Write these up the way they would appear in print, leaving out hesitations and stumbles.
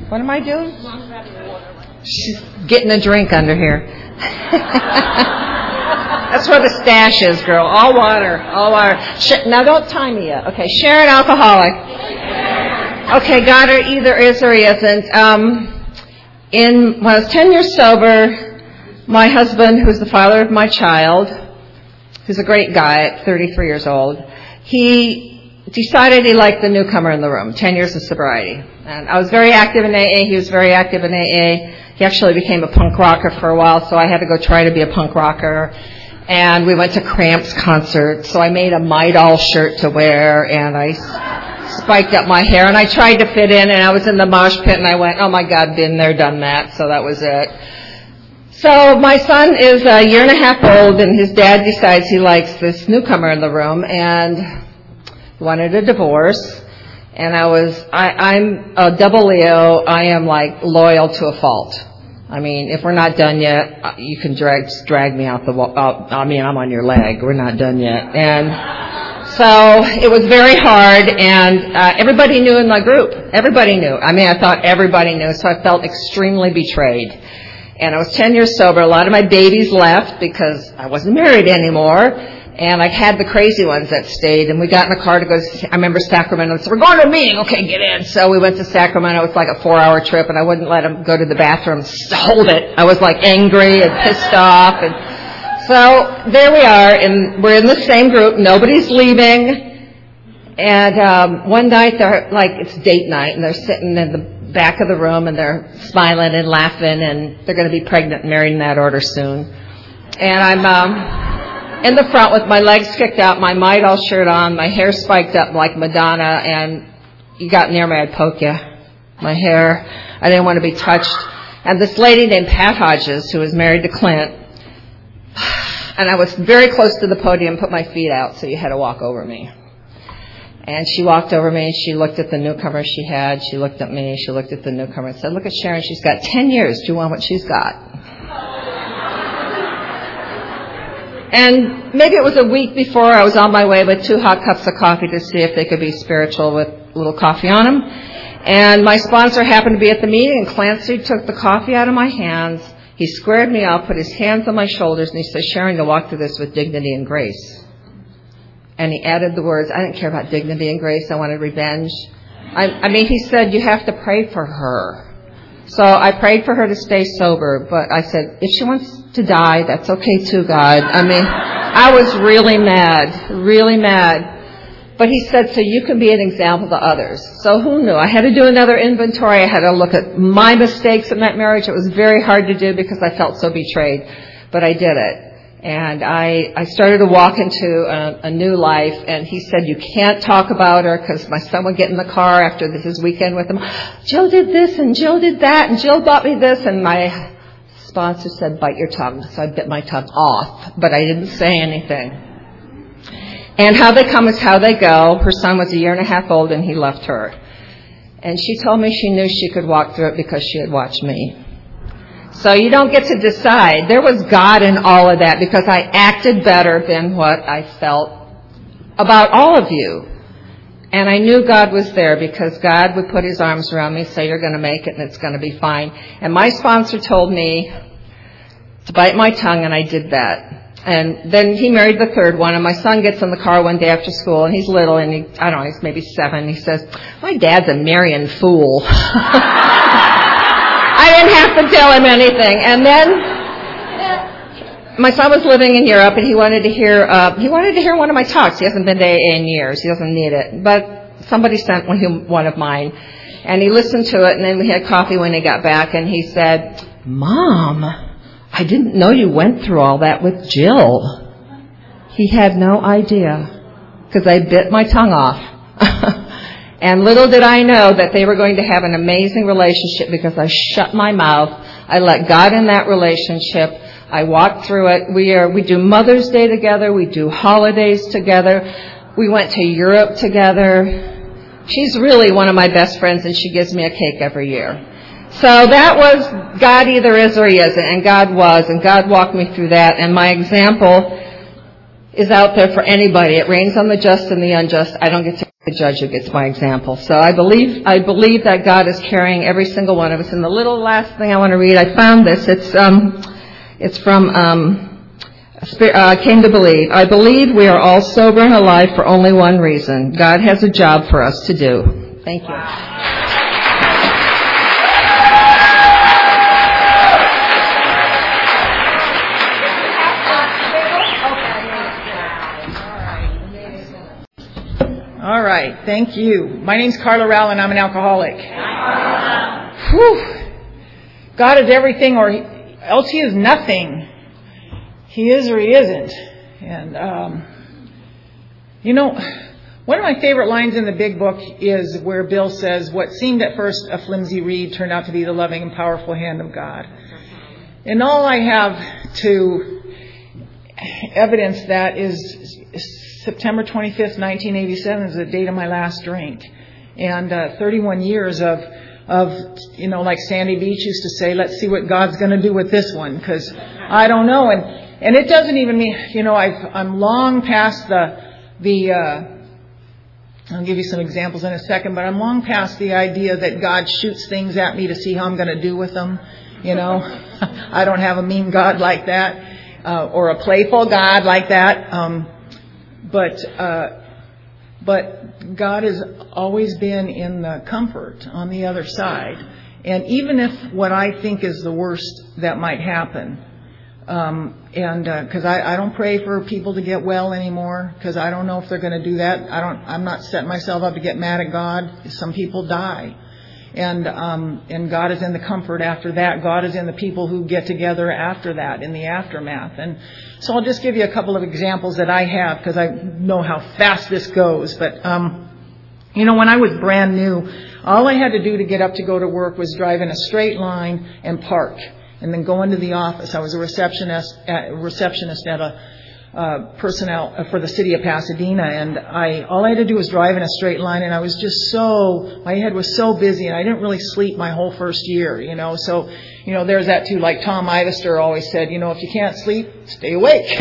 What am I doing? She's getting a drink under here. That's where the stash is, girl. All water. Now don't time me yet. Okay, Sharon, alcoholic. Okay, God either is or he isn't. When I was 10 years sober, my husband, who's the father of my child, who's a great guy at 33 years old, he decided he liked the newcomer in the room, 10 years of sobriety. And I was very active in AA. He was very active in AA. He actually became a punk rocker for a while, so I had to go try to be a punk rocker. And we went to Cramps concerts, so I made a My Doll shirt to wear, and I spiked up my hair, and I tried to fit in, and I was in the mosh pit, and I went, oh my God, been there, done that, so that was it. So my son is a year and a half old, and his dad decides he likes this newcomer in the room, and wanted a divorce. And I'm a double Leo. I am like loyal to a fault. I mean, if we're not done yet, you can drag me out the wall. I'm on your leg. We're not done yet. And so it was very hard, and everybody knew in my group. Everybody knew. I thought everybody knew, so I felt extremely betrayed. And I was 10 years sober. A lot of my babies left because I wasn't married anymore. And I had the crazy ones that stayed, and we got in a car to go to, I remember Sacramento, so we're going to a meeting, okay, get in. So we went to Sacramento. It was like a 4-hour trip, and I wouldn't let him go to the bathroom, hold it. I was like angry and pissed off. And so there we are, and we're in the same group. Nobody's leaving. And one night, they're like, it's date night, and they're sitting in the back of the room, and they're smiling and laughing, and they're going to be pregnant and married in that order soon. And I'm in the front with my legs kicked out, my My Doll shirt on, my hair spiked up like Madonna, and you got near me, I'd poke you. My hair, I didn't want to be touched. And this lady named Pat Hodges, who was married to Clint, and I was very close to the podium, put my feet out, so you had to walk over me. And she walked over me, she looked at the newcomer she had, she looked at me, she looked at the newcomer and said, look at Sharon, she's got 10 years, do you want what she's got? And maybe it was a week before, I was on my way with 2 hot cups of coffee to see if they could be spiritual with a little coffee on them. And my sponsor happened to be at the meeting, and Clancy took the coffee out of my hands. He squared me up, put his hands on my shoulders, and he said, Sharon, you'll walk through this with dignity and grace. And he added the words, I didn't care about dignity and grace, I wanted revenge. He said, you have to pray for her. So I prayed for her to stay sober, but I said, if she wants to die, that's okay too, God. I was really mad. But he said, so you can be an example to others. So who knew? I had to do another inventory. I had to look at my mistakes in that marriage. It was very hard to do because I felt so betrayed, but I did it. And I started to walk into a new life, and he said, you can't talk about her, because my son would get in the car after his weekend with him. Jill did this, and Jill did that, and Jill bought me this, and my sponsor said, bite your tongue. So I bit my tongue off, but I didn't say anything. And how they come is how they go. Her son was a year and a half old, and he left her. And she told me she knew she could walk through it because she had watched me. So you don't get to decide. There was God in all of that because I acted better than what I felt about all of you. And I knew God was there because God would put his arms around me and say, you're going to make it and it's going to be fine. And my sponsor told me to bite my tongue, and I did that. And then he married the third one, and my son gets in the car one day after school, and he's little, and he's maybe 7. He says, my dad's a marrying fool. I didn't have to tell him anything. And then my son was living in Europe, and he wanted to hear one of my talks. He hasn't been to AA in years. He doesn't need it. But somebody sent one of mine, and he listened to it, and then we had coffee when he got back, and he said, Mom, I didn't know you went through all that with Jill. He had no idea because I bit my tongue off. And little did I know that they were going to have an amazing relationship because I shut my mouth. I let God in that relationship. I walked through it. We do Mother's Day together. We do holidays together. We went to Europe together. She's really one of my best friends, and she gives me a cake every year. So that was God either is or he isn't, and God was, and God walked me through that. And my example is out there for anybody. It rains on the just and the unjust. I don't get to be the judge who gets my example. So I believe that God is carrying every single one of us. And the little last thing I want to read, I found this. It's from Came to Believe. I believe we are all sober and alive for only one reason. God has a job for us to do. Thank you. Wow. All right, thank you. My name's Carla Rowell, and I'm an alcoholic. Whew. God is everything, or else He is nothing. He is or He isn't. And, one of my favorite lines in the big book is where Bill says, what seemed at first a flimsy reed turned out to be the loving and powerful hand of God. And all I have to evidence that is September 25th, 1987 is the date of my last drink. And 31 years of like Sandy Beach used to say, let's see what God's going to do with this one, because I don't know. And it doesn't even mean, I'm long past I'll give you some examples in a second, but I'm long past the idea that God shoots things at me to see how I'm going to do with them. I don't have a mean God like that, or a playful God like that. But God has always been in the comfort on the other side. And even if what I think is the worst that might happen, because I don't pray for people to get well anymore, because I don't know if they're going to do that. I'm not setting myself up to get mad at God. Some people die. And God is in the comfort after that. God is in the people who get together after that, in the aftermath. And so I'll just give you a couple of examples that I have, because I know how fast this goes. But, when I was brand new, all I had to do to get up to go to work was drive in a straight line and park, and then go into the office. I was a receptionist at a personnel for the city of Pasadena, and all I had to do was drive in a straight line, and I was just my head was so busy, and I didn't really sleep my whole first year, so there's that too, like Tom Ivester always said, if you can't sleep, stay awake.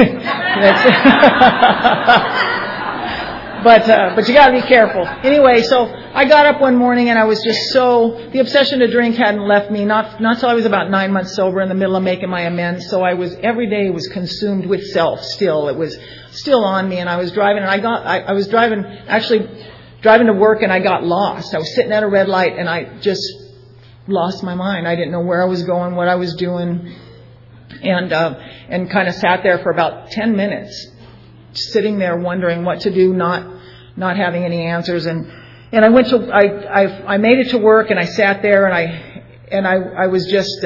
But you got to be careful. Anyway, so I got up one morning and I was just the obsession to drink hadn't left me, not till I was about 9 months sober, in the middle of making my amends. So every day was consumed with self still. It was still on me, and I was driving, and I was driving to work, and I got lost. I was sitting at a red light, and I just lost my mind. I didn't know where I was going, what I was doing, and kind of sat there for about 10 minutes, sitting there wondering what to do, not having any answers. And I went to I made it to work, and I sat there, and I was just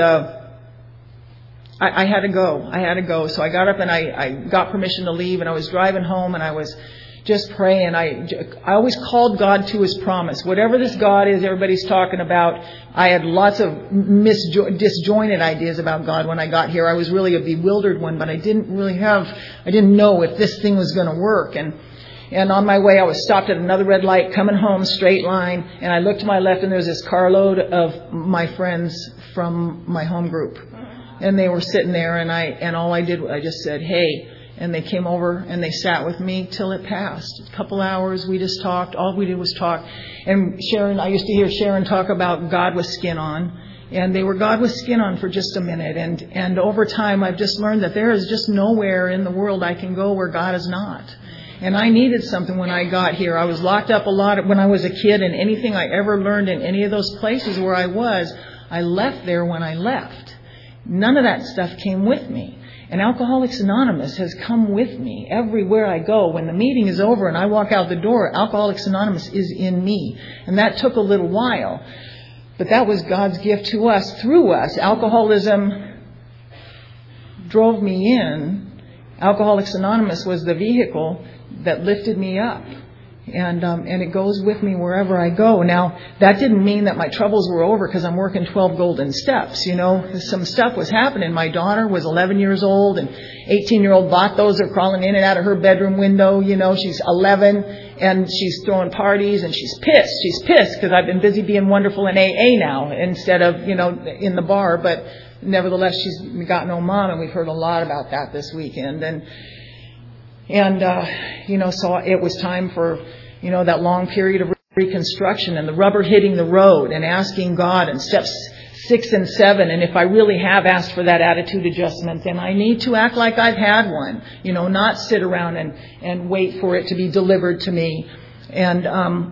I had to go. So I got up and I got permission to leave, and I was driving home, and I was just praying. I always called God to His promise. Whatever this God is everybody's talking about, I had lots of disjointed ideas about God when I got here. I was really a bewildered one, but I didn't know if this thing was going to work. And on my way, I was stopped at another red light, coming home, straight line, and I looked to my left, and there was this carload of my friends from my home group. And they were sitting there, and all I did was I just said, hey. And they came over and they sat with me till it passed. A couple hours, we just talked. All we did was talk. And I used to hear Sharon talk about God with skin on. And they were God with skin on for just a minute. And over time, I've just learned that there is just nowhere in the world I can go where God is not. And I needed something when I got here. I was locked up a lot when I was a kid, and anything I ever learned in any of those places where I left there when I left. None of that stuff came with me. And Alcoholics Anonymous has come with me everywhere I go. When the meeting is over and I walk out the door, Alcoholics Anonymous is in me. And that took a little while. But that was God's gift to us, through us. Alcoholism drove me in. Alcoholics Anonymous was the vehicle that lifted me up. And it goes with me wherever I go. Now, that didn't mean that my troubles were over, because I'm working 12 golden steps. Some stuff was happening. My daughter was 11 years old, and 18-year-old Vatos are crawling in and out of her bedroom window. She's 11, and she's throwing parties, and she's pissed. She's pissed because I've been busy being wonderful in AA now instead of, in the bar. But nevertheless, she's got no mom, and we've heard a lot about that this weekend. And, so it was time for, that long period of reconstruction and the rubber hitting the road and asking God and steps 6 and 7. And if I really have asked for that attitude adjustment, then I need to act like I've had one, not sit around and wait for it to be delivered to me. And,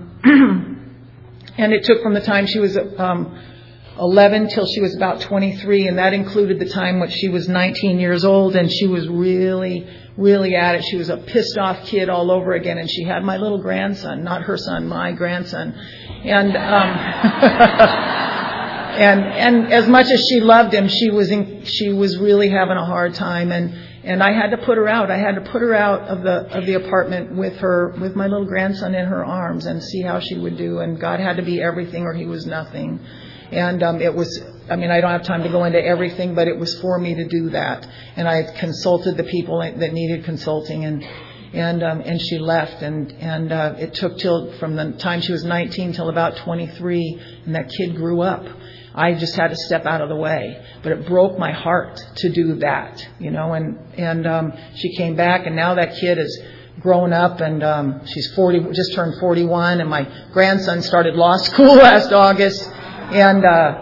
and it took from the time she was 11 till she was about 23, and that included the time when she was 19 years old, and she was really, really at it. She was a pissed off kid all over again, and she had my little grandson, not her son, my grandson. And and as much as she loved him, she was really having a hard time, and I had to put her out. I had to put her out of the apartment with my little grandson in her arms and see how she would do. And God had to be everything or he was nothing. And it was, I don't have time to go into everything, but it was for me to do that. And I consulted the people that needed consulting, and she left. And it took from the time she was 19 till about 23, and that kid grew up. I just had to step out of the way, but it broke my heart to do that, and she came back, and now that kid is grown up, and she's 40, just turned 41, and my grandson started law school last August, and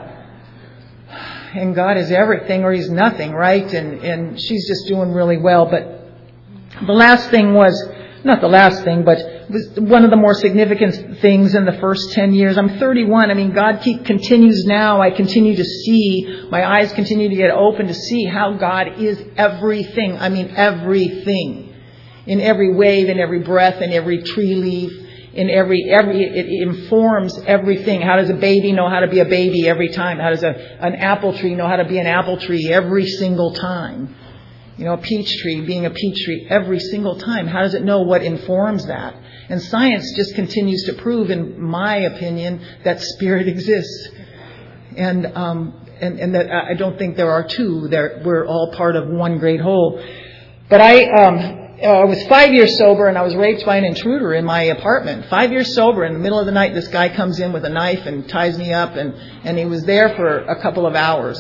God is everything or he's nothing, right? And she's just doing really well. But the last thing was, not the last thing, but was one of the more significant things in the first 10 years. I'm 31. God continues now. I continue to see, my eyes continue to get open to see how God is everything. Everything. In every wave, in every breath, in every tree leaf, in it informs everything. How does a baby know how to be a baby every time? How does an apple tree know how to be an apple tree every single time? A peach tree being a peach tree every single time. How does it know what informs that? And science just continues to prove, in my opinion, that spirit exists. And that I don't think there are two. We're all part of one great whole. But I was 5 years sober, and I was raped by an intruder in my apartment. 5 years sober. In the middle of the night, this guy comes in with a knife and ties me up, and he was there for a couple of hours.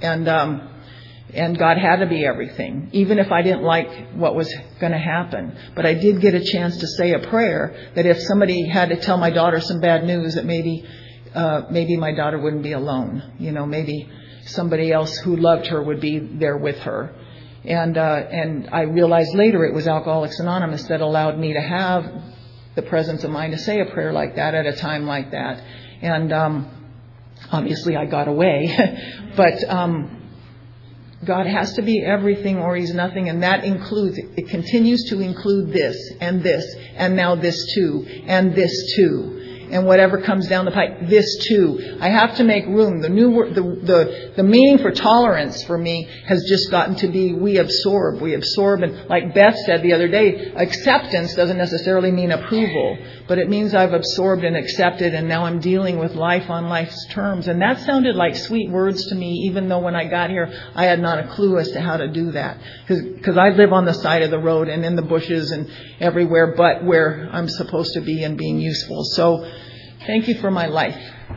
And God had to be everything, even if I didn't like what was going to happen. But I did get a chance to say a prayer that if somebody had to tell my daughter some bad news, that maybe my daughter wouldn't be alone. Maybe somebody else who loved her would be there with her. And I realized later it was Alcoholics Anonymous that allowed me to have the presence of mind to say a prayer like that at a time like that. And obviously I got away, but God has to be everything or he's nothing, and that includes, it continues to include this, and now this too, and this too. And whatever comes down the pipe, this too. I have to make room. The new word, the meaning for tolerance for me has just gotten to be we absorb, and like Beth said the other day, acceptance doesn't necessarily mean approval, but it means I've absorbed and accepted, and now I'm dealing with life on life's terms. And that sounded like sweet words to me, even though when I got here I had not a clue as to how to do that, because I live on the side of the road and in the bushes and everywhere but where I'm supposed to be and being useful. So thank you for my life.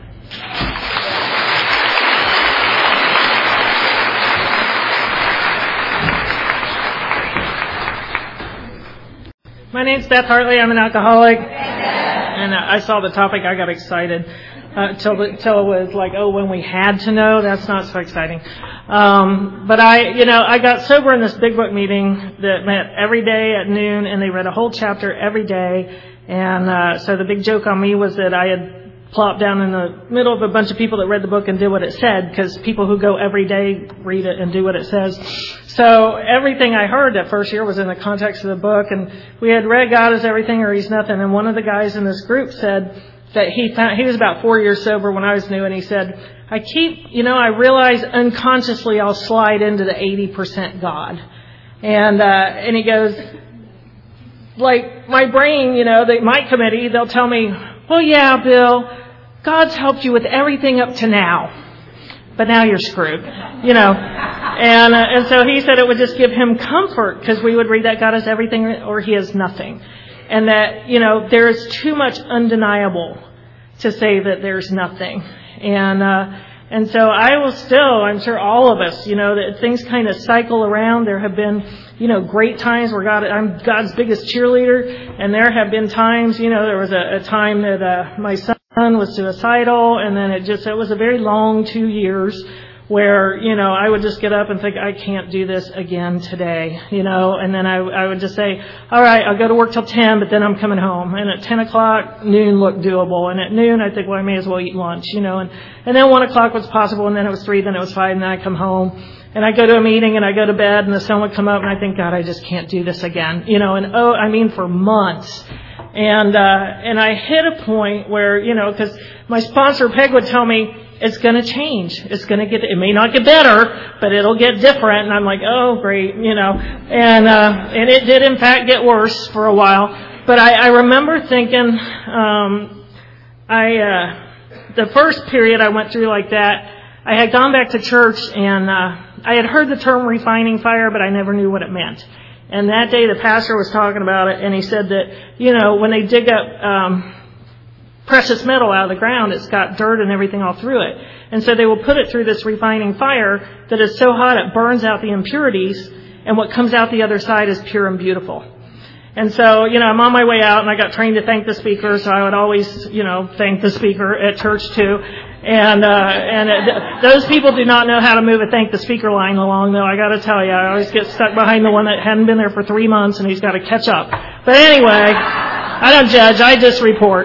My name's Beth Hartley. I'm an alcoholic. And I saw the topic. I got excited till it was like, when we had to know. That's not so exciting. But I got sober in this Big Book meeting that met every day at noon, and they read a whole chapter every day. And so the big joke on me was that I had plopped down in the middle of a bunch of people that read the book and did what it said, because people who go every day read it and do what it says. So everything I heard that first year was in the context of the book, and we had read God is everything or he's nothing. And one of the guys in this group said that he was about 4 years sober when I was new, and he said, I realize unconsciously I'll slide into the 80% God. And he goes, like my brain, the Mike committee, they'll tell me, well, yeah, Bill, God's helped you with everything up to now, but now you're screwed, And so he said it would just give him comfort, because we would read that God is everything or he is nothing. And that, there is too much undeniable to say that there's nothing. And so I will still, I'm sure all of us, that things kind of cycle around. There have been, great times where I'm God's biggest cheerleader. And there have been times, there was a time that my son was suicidal, and then it was a very long 2 years where, I would just get up and think, I can't do this again today, and then I would just say, all right, I'll go to work till 10, but then I'm coming home. And at 10 o'clock, noon looked doable. And at noon, I think, well, I may as well eat lunch, and then 1 o'clock was possible, and then it was 3, then it was 5, and then I come home. And I go to a meeting and I go to bed and the sun would come up and I think, God, I just can't do this again, for months. And I hit a point where, because my sponsor, Peg, would tell me, it's going to change. It may not get better, but it'll get different. And I'm like, oh, great, and it did in fact get worse for a while. But I remember thinking, the first period I went through like that, I had gone back to church and, I had heard the term refining fire, but I never knew what it meant. And that day the pastor was talking about it, and he said that, when they dig up precious metal out of the ground, it's got dirt and everything all through it. And so they will put it through this refining fire that is so hot it burns out the impurities, and what comes out the other side is pure and beautiful. And so, I'm on my way out, and I got trained to thank the speaker, so I would always, thank the speaker at church too. And those people do not know how to move a thank the speaker line along, though, I got to tell you. I always get stuck behind the one that hadn't been there for 3 months, and he's got to catch up. But anyway, I don't judge, I just report.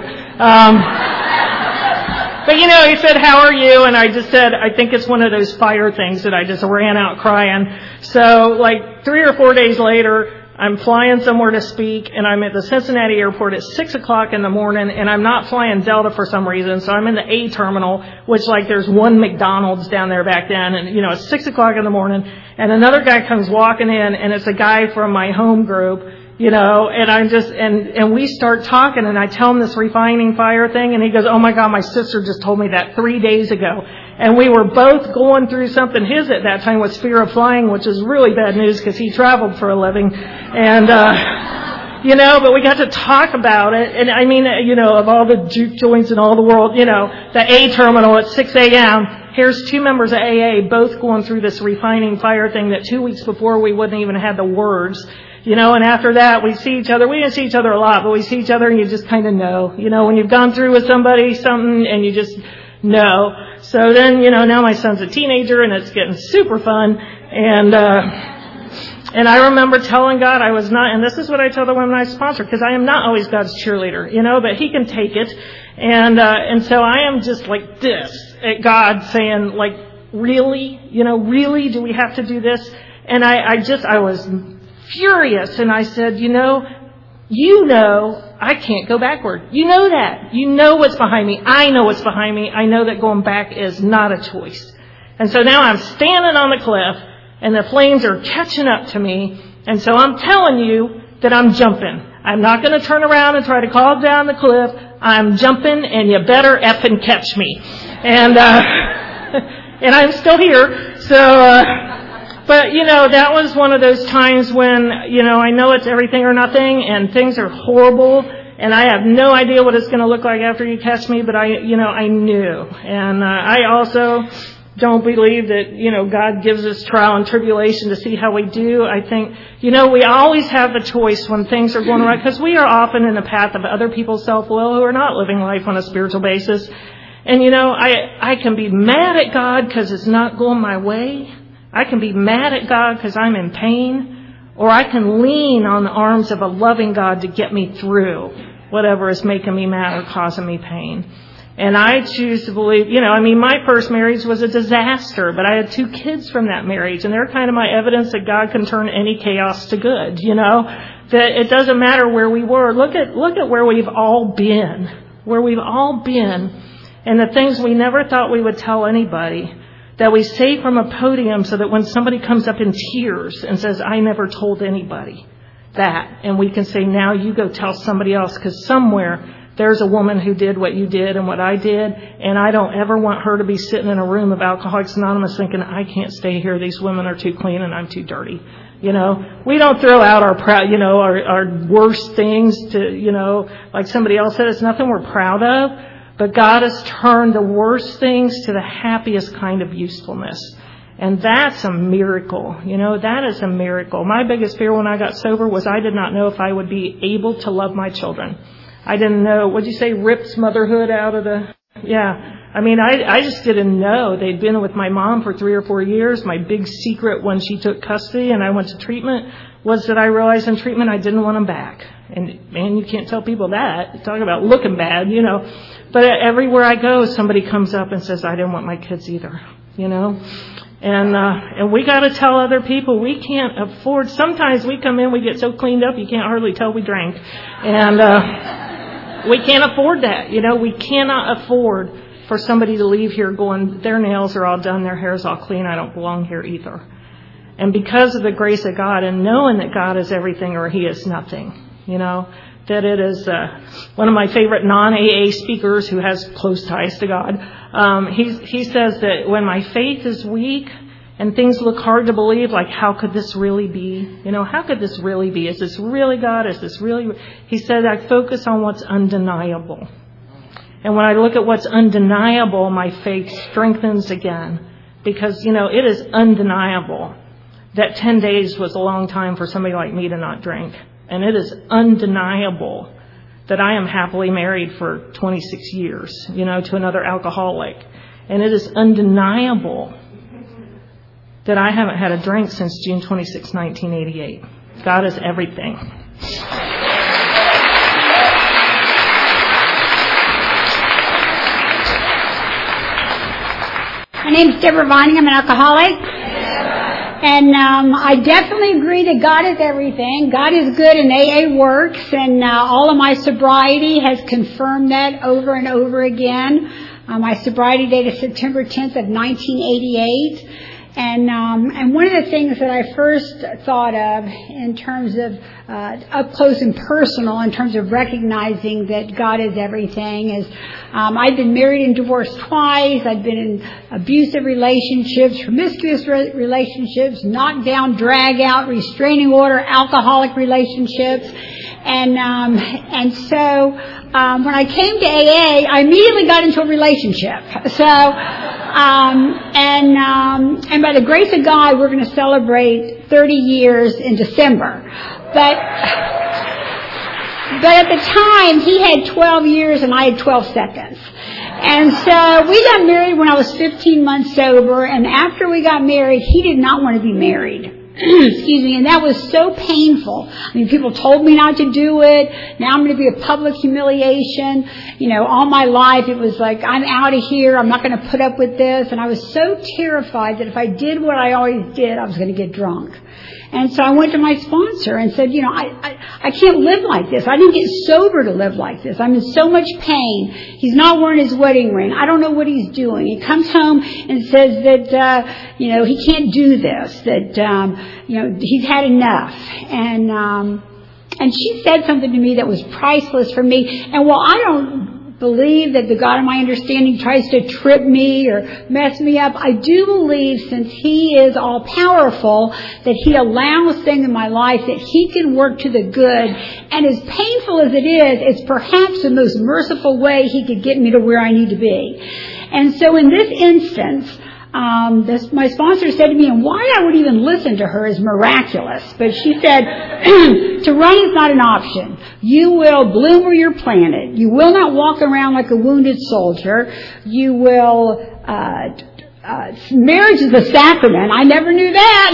But he said, how are you? And I just said, I think it's one of those fire things that I just ran out crying. So 3 or 4 days later, I'm flying somewhere to speak, and I'm at the Cincinnati airport at 6 o'clock in the morning, and I'm not flying Delta for some reason, so I'm in the A terminal, which there's one McDonald's down there back then, and it's 6 o'clock in the morning, and another guy comes walking in, and it's a guy from my home group, and I'm just, and we start talking, and I tell him this refining fire thing, and he goes, oh my God, my sister just told me that 3 days ago. And we were both going through something. His at that time was fear of flying, which is really bad news because he traveled for a living. And, but we got to talk about it. And I mean, of all the juke joints in all the world, the A terminal at 6 a.m., here's 2 members of AA both going through this refining fire thing that 2 weeks before we wouldn't even have the words. And after that, we see each other. We didn't see each other a lot, but we see each other and you just kind of know. When you've gone through with somebody something and you just know. So then, now my son's a teenager and it's getting super fun. And I remember telling God I was not, and this is what I tell the women I sponsor, because I am not always God's cheerleader, but He can take it. And so I am just like this at God saying, really? Really? Do we have to do this? And I was furious, and I said, I can't go backward. You know that. You know what's behind me. I know what's behind me. I know that going back is not a choice. And so now I'm standing on the cliff, and the flames are catching up to me, and so I'm telling you that I'm jumping. I'm not going to turn around and try to call down the cliff. I'm jumping, and you better effing catch me. And I'm still here, so... But, that was one of those times when, I know it's everything or nothing and things are horrible and I have no idea what it's going to look like after you catch me, but I knew. And I also don't believe that, God gives us trial and tribulation to see how we do. I think, we always have the choice when things are going right because we are often in the path of other people's self-will who are not living life on a spiritual basis. And, I can be mad at God because it's not going my way. I can be mad at God because I'm in pain, or I can lean on the arms of a loving God to get me through whatever is making me mad or causing me pain. And I choose to believe, my first marriage was a disaster, but I had 2 kids from that marriage, and they're kind of my evidence that God can turn any chaos to good, that it doesn't matter where we were. Look at where we've all been, and the things we never thought we would tell anybody, that we say from a podium so that when somebody comes up in tears and says, I never told anybody that, and we can say, now you go tell somebody else, because somewhere there's a woman who did what you did and what I did, and I don't ever want her to be sitting in a room of Alcoholics Anonymous thinking, I can't stay here, these women are too clean and I'm too dirty. We don't throw out our worst things to, like somebody else said, it's nothing we're proud of. But God has turned the worst things to the happiest kind of usefulness. And that's a miracle. That is a miracle. My biggest fear when I got sober was I did not know if I would be able to love my children. I didn't know, what'd you say, rips motherhood out of the... Yeah. I just didn't know. They'd been with my mom for 3 or 4 years. My big secret when she took custody and I went to treatment was that I realized in treatment I didn't want them back. And, man, you can't tell people that. Talk about looking bad, But everywhere I go, somebody comes up and says, I didn't want my kids either, And we got to tell other people we can't afford. Sometimes we come in, we get so cleaned up, you can't hardly tell we drank. And we can't afford that. We cannot afford for somebody to leave here going, their nails are all done, their hair's all clean, I don't belong here either. And because of the grace of God and knowing that God is everything or He is nothing, that it is one of my favorite non-AA speakers who has close ties to God. He says that when my faith is weak and things look hard to believe, like how could this really be? How could this really be? Is this really God? Is this really? He said I focus on what's undeniable. And when I look at what's undeniable, my faith strengthens again. Because, it is undeniable that 10 days was a long time for somebody like me to not drink. And it is undeniable that I am happily married for 26 years, to another alcoholic. And it is undeniable that I haven't had a drink since June 26, 1988. God is everything. My name's Deborah Vining. I'm an alcoholic. And I definitely agree that God is everything. God is good and AA works. And all of my sobriety has confirmed that over and over again. My sobriety date is September 10th of 1988. And one of the things that I first thought of in terms of up close and personal, in terms of recognizing that God is everything, is I've been married and divorced twice. I've been in abusive relationships, promiscuous relationships, knockdown, drag out, restraining order, alcoholic relationships. And so when I came to AA, I immediately got into a relationship. And by the grace of God, we're going to celebrate 30 years in December. But at the time, he had 12 years and I had 12 seconds. And so we got married when I was 15 months sober. And after we got married, he did not want to be married. Excuse me, and that was so painful. People told me not to do it. Now I'm going to be a public humiliation. All my life it was like, I'm out of here. I'm not going to put up with this. And I was so terrified that if I did what I always did, I was going to get drunk. And so I went to my sponsor and said, I can't live like this. I didn't get sober to live like this. I'm in so much pain. He's not wearing his wedding ring. I don't know what he's doing. He comes home and says that, he can't do this, that, he's had enough. And she said something to me that was priceless for me. And while I don't believe that the God of my understanding tries to trip me or mess me up, I do believe, since He is all powerful, that He allows things in my life that He can work to the good. And as painful as it is, it's perhaps the most merciful way He could get me to where I need to be. And so in this instance, my sponsor said to me, and why I would even listen to her is miraculous, but she said, to run is not an option. You will bloom where you're planted. You will not walk around like a wounded soldier. You will, marriage is a sacrament. I never knew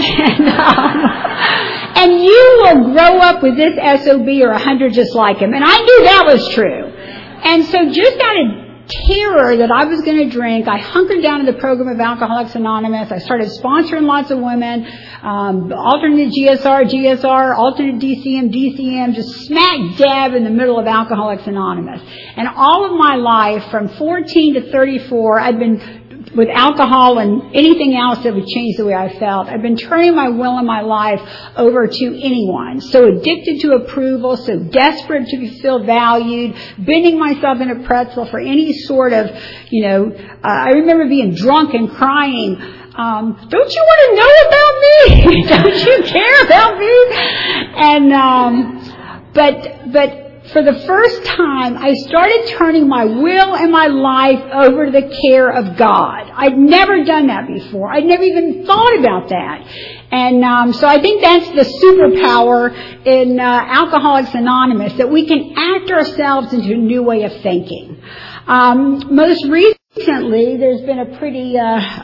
that. And you will grow up with this SOB or 100 just like him. And I knew that was true. And so just out of terror that I was going to drink, I hunkered down in the program of Alcoholics Anonymous. I started sponsoring lots of women, alternate GSR, alternate DCM, just smack dab in the middle of Alcoholics Anonymous. And all of my life, from 14 to 34, I've been with alcohol and anything else that would change the way I felt. I've been turning my will and my life over to anyone. So addicted to approval, so desperate to feel valued, bending myself in a pretzel for any sort of, I remember being drunk and crying. Don't you want to know about me? Don't you care about me? And, but for the first time, I started turning my will and my life over to the care of God. I'd never done that before. I'd never even thought about that. And so I think that's the superpower in Alcoholics Anonymous, that we can act ourselves into a new way of thinking. Most recently, there's been a pretty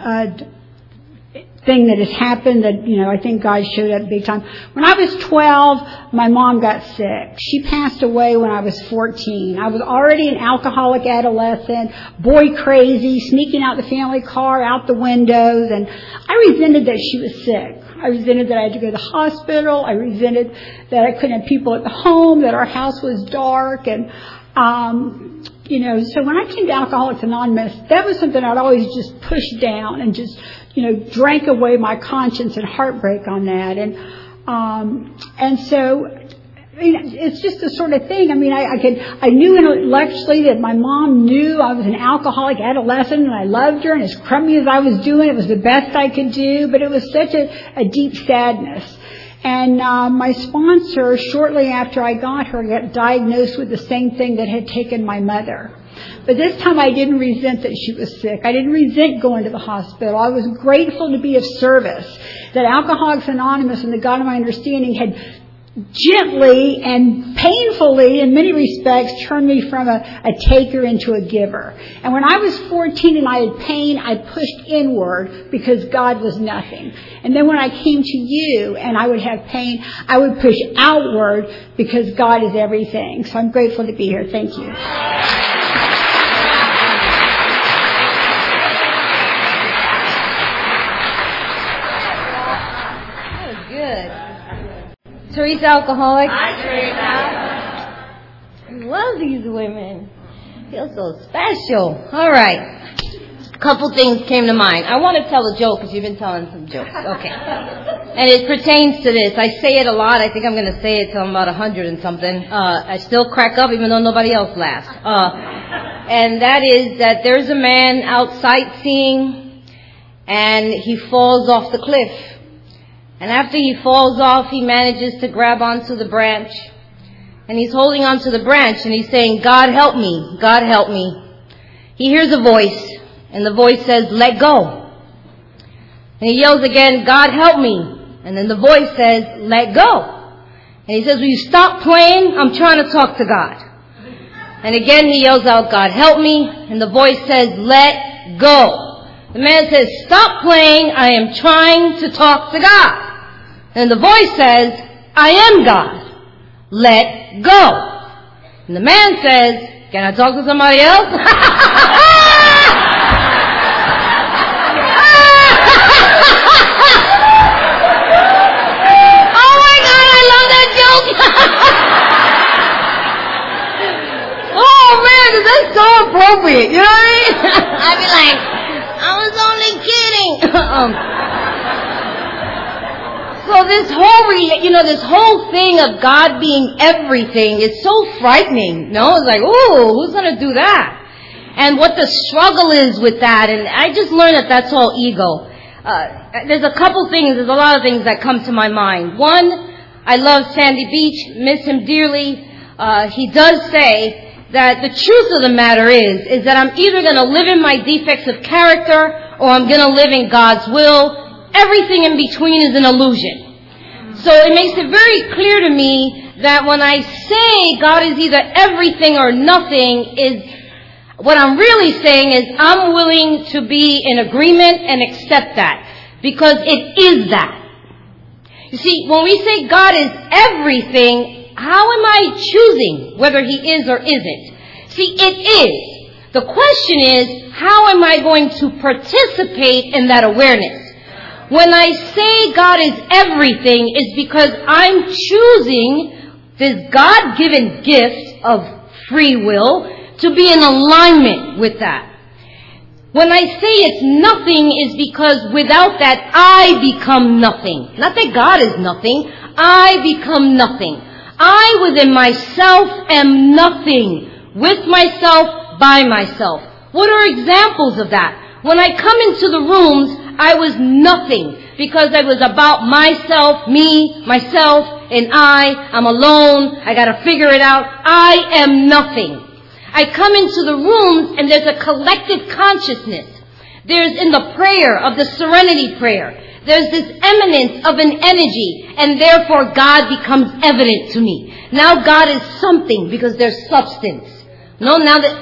thing that has happened that, I think God showed up big time. When I was 12, my mom got sick. She passed away when I was 14. I was already an alcoholic adolescent, boy crazy, sneaking out the family car, out the windows, and I resented that she was sick. I resented that I had to go to the hospital. I resented that I couldn't have people at the home, that our house was dark, and so when I came to Alcoholics Anonymous, that was something I'd always just pushed down and just, drank away my conscience and heartbreak on that. And so, it's just the sort of thing. I knew intellectually that my mom knew I was an alcoholic adolescent and I loved her, and as crummy as I was doing, it was the best I could do, but it was such a deep sadness. And my sponsor, shortly after I got her, got diagnosed with the same thing that had taken my mother. But this time I didn't resent that she was sick. I didn't resent going to the hospital. I was grateful to be of service, that Alcoholics Anonymous and the God of my understanding had gently and painfully, in many respects, turned me from a taker into a giver. And when I was 14 and I had pain, I pushed inward because God was nothing. And then when I came to you and I would have pain, I would push outward because God is everything. So I'm grateful to be here. Thank you. Teresa, alcoholic. Hi, Teresa. I love these women. Feel so special. All right. A couple things came to mind. I want to tell a joke because you've been telling some jokes. Okay. And it pertains to this. I say it a lot. I think I'm going to say it till I'm about 100 and something. I still crack up even though nobody else laughs. And that is that there's a man out sightseeing and he falls off the cliff. And after he falls off, he manages to grab onto the branch. And he's holding onto the branch and he's saying, God help me, God help me. He hears a voice and the voice says, let go. And he yells again, God help me. And then the voice says, let go. And he says, will you stop playing? I'm trying to talk to God. And again he yells out, God help me. And the voice says, let go. The man says, stop playing. I am trying to talk to God. And the voice says, I am God. Let go. And the man says, can I talk to somebody else? Oh my God, I love that joke. Oh man, that's so appropriate. You know what I mean? I'd be like, I was only kidding. So this whole thing of God being everything is so frightening. No, it's like, ooh, who's going to do that? And what the struggle is with that. And I just learned that that's all ego. There's a lot of things that come to my mind. One, I love Sandy Beach, miss him dearly. He does say that the truth of the matter is that I'm either going to live in my defects of character or I'm going to live in God's will. Everything in between is an illusion. So it makes it very clear to me that when I say God is either everything or nothing, what I'm really saying is I'm willing to be in agreement and accept that. Because it is that. You see, when we say God is everything, how am I choosing whether He is or isn't? See, it is. The question is, how am I going to participate in that awareness? When I say God is everything, it's because I'm choosing this God-given gift of free will to be in alignment with that. When I say it's nothing, it's because without that, I become nothing. Not that God is nothing. I become nothing. I within myself am nothing. With myself, by myself. What are examples of that? When I come into the rooms, I was nothing because I was about myself, me, myself, and I'm alone, I gotta figure it out. I am nothing. I come into the rooms and there's a collective consciousness. There's in the prayer of the serenity prayer, there's this eminence of an energy, and therefore God becomes evident to me. Now God is something because there's substance. Now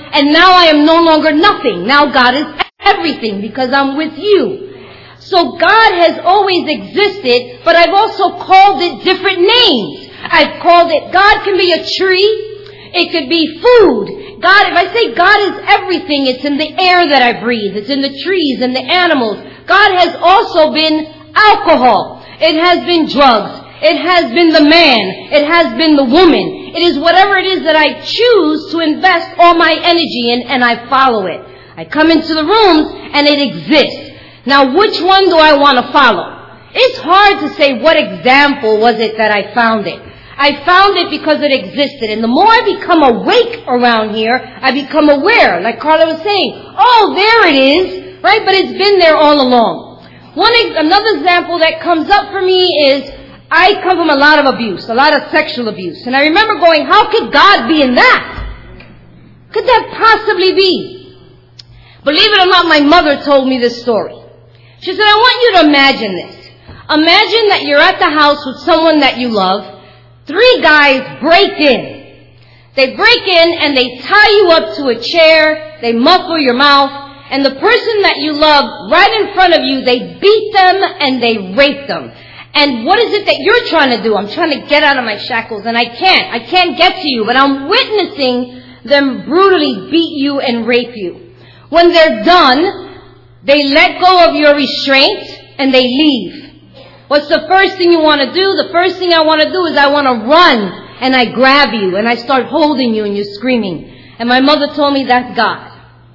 I am no longer nothing. Now God is everything because I'm with you. So God has always existed, but I've also called it different names. I've called it, God can be a tree. It could be food. God, if I say God is everything, it's in the air that I breathe. It's in the trees and the animals. God has also been alcohol. It has been drugs. It has been the man. It has been the woman. It is whatever it is that I choose to invest all my energy in, and I follow it. I come into the rooms and it exists. Now, which one do I want to follow? It's hard to say what example was it that I found it. I found it because it existed. And the more I become awake around here, I become aware. Like Carla was saying, oh, there it is, right? But it's been there all along. Another example that comes up for me is I come from a lot of abuse, a lot of sexual abuse. And I remember going, how could God be in that? Could that possibly be? Believe it or not, my mother told me this story. She said, I want you to imagine this. Imagine that you're at the house with someone that you love. 3 guys break in. They break in and they tie you up to a chair. They muffle your mouth. And the person that you love right in front of you, they beat them and they rape them. And what is it that you're trying to do? I'm trying to get out of my shackles and I can't get to you, but I'm witnessing them brutally beat you and rape you. When they're done, they let go of your restraint and they leave. What's the first thing you want to do? The first thing I want to do is I want to run and I grab you and I start holding you and you're screaming. And my mother told me that's God.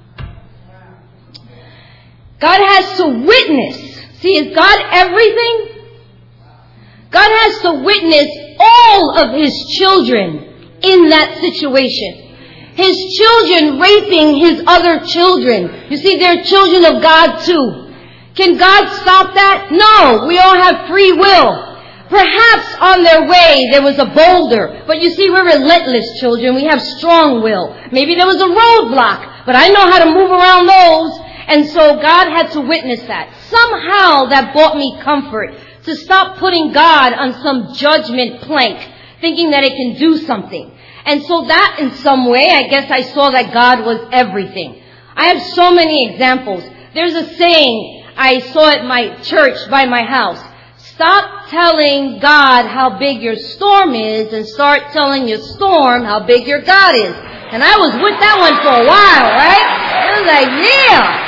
God has to witness. See, is God everything? God has to witness all of His children in that situation. His children raping His other children. You see, they're children of God too. Can God stop that? No, we all have free will. Perhaps on their way there was a boulder, but you see, we're relentless children. We have strong will. Maybe there was a roadblock, but I know how to move around those. And so God had to witness that. Somehow that brought me comfort to stop putting God on some judgment plank, thinking that it can do something. And so that in some way, I guess I saw that God was everything. I have so many examples. There's a saying I saw at my church by my house. Stop telling God how big your storm is and start telling your storm how big your God is. And I was with that one for a while, right? I was like, yeah.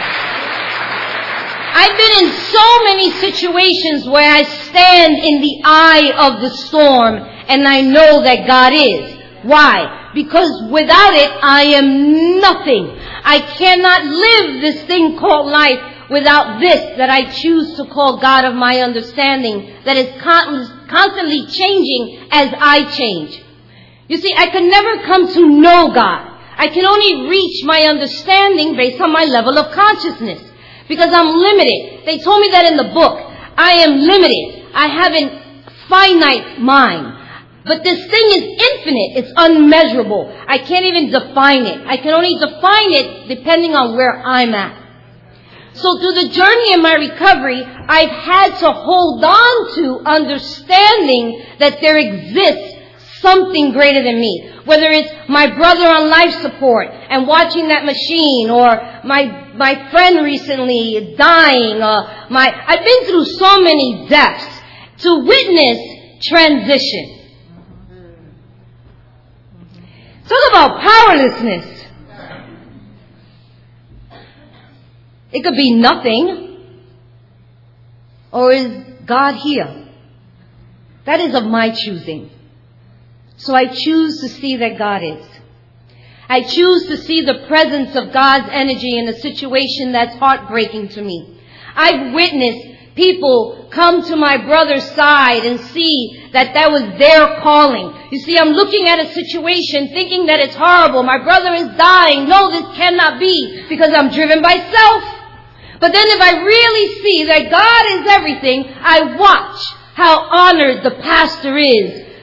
I've been in so many situations where I stand in the eye of the storm and I know that God is. Why? Because without it, I am nothing. I cannot live this thing called life without this that I choose to call God of my understanding, that is constantly changing as I change. You see, I can never come to know God. I can only reach my understanding based on my level of consciousness, because I'm limited. They told me that in the book. I am limited. I have a finite mind. But this thing is infinite. It's unmeasurable. I can't even define it. I can only define it depending on where I'm at. So through the journey in my recovery, I've had to hold on to understanding that there exists something greater than me. Whether it's my brother on life support and watching that machine, or my friend recently dying, I've been through so many deaths to witness transition. Talk about powerlessness. It could be nothing. Or is God here? That is of my choosing. So I choose to see that God is. I choose to see the presence of God's energy in a situation that's heartbreaking to me. I've witnessed people come to my brother's side and see that was their calling. You see, I'm looking at a situation thinking that it's horrible. My brother is dying. No, this cannot be, because I'm driven by self. But then if I really see that God is everything, I watch how honored the pastor is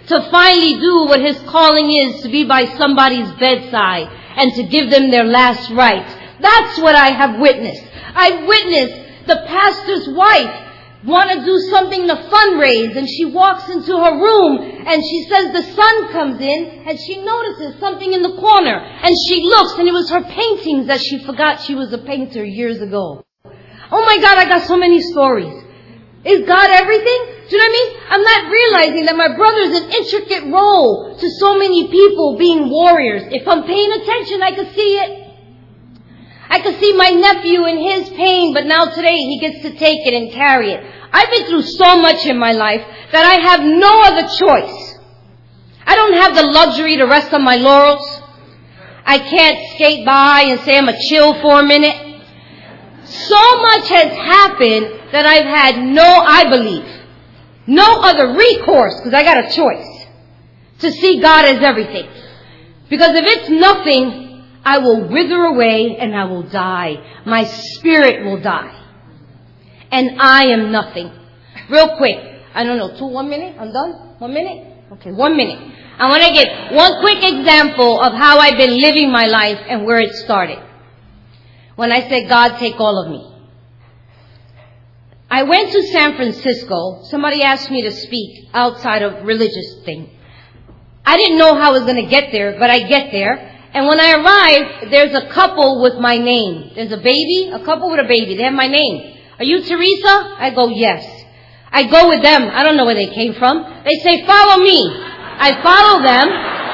to finally do what his calling is, to be by somebody's bedside and to give them their last rites. That's what I have witnessed. I've witnessed the pastor's wife want to do something to fundraise, and she walks into her room and she says the son comes in and she notices something in the corner and she looks, and it was her paintings that she forgot she was a painter years ago. Oh my God, I got so many stories. Is God everything? Do you know what I mean? I'm not realizing that my brother's an intricate role to so many people being warriors. If I'm paying attention, I can see it. I could see my nephew in his pain, but now today he gets to take it and carry it. I've been through so much in my life that I have no other choice. I don't have the luxury to rest on my laurels. I can't skate by and say I'm a chill for a minute. So much has happened that I've had I believe, no other recourse, because I got a choice, to see God as everything. Because if it's nothing, I will wither away and I will die. My spirit will die. And I am nothing. Real quick. I don't know, 1 minute? I'm done? 1 minute? Okay, 1 minute. I want to give one quick example of how I've been living my life and where it started. When I said, God, take all of me. I went to San Francisco. Somebody asked me to speak outside of religious thing. I didn't know how I was going to get there, but I get there. And when I arrived, there's a couple with my name. There's a couple with a baby. They have my name. Are you Teresa? I go, yes. I go with them. I don't know where they came from. They say, follow me. I follow them.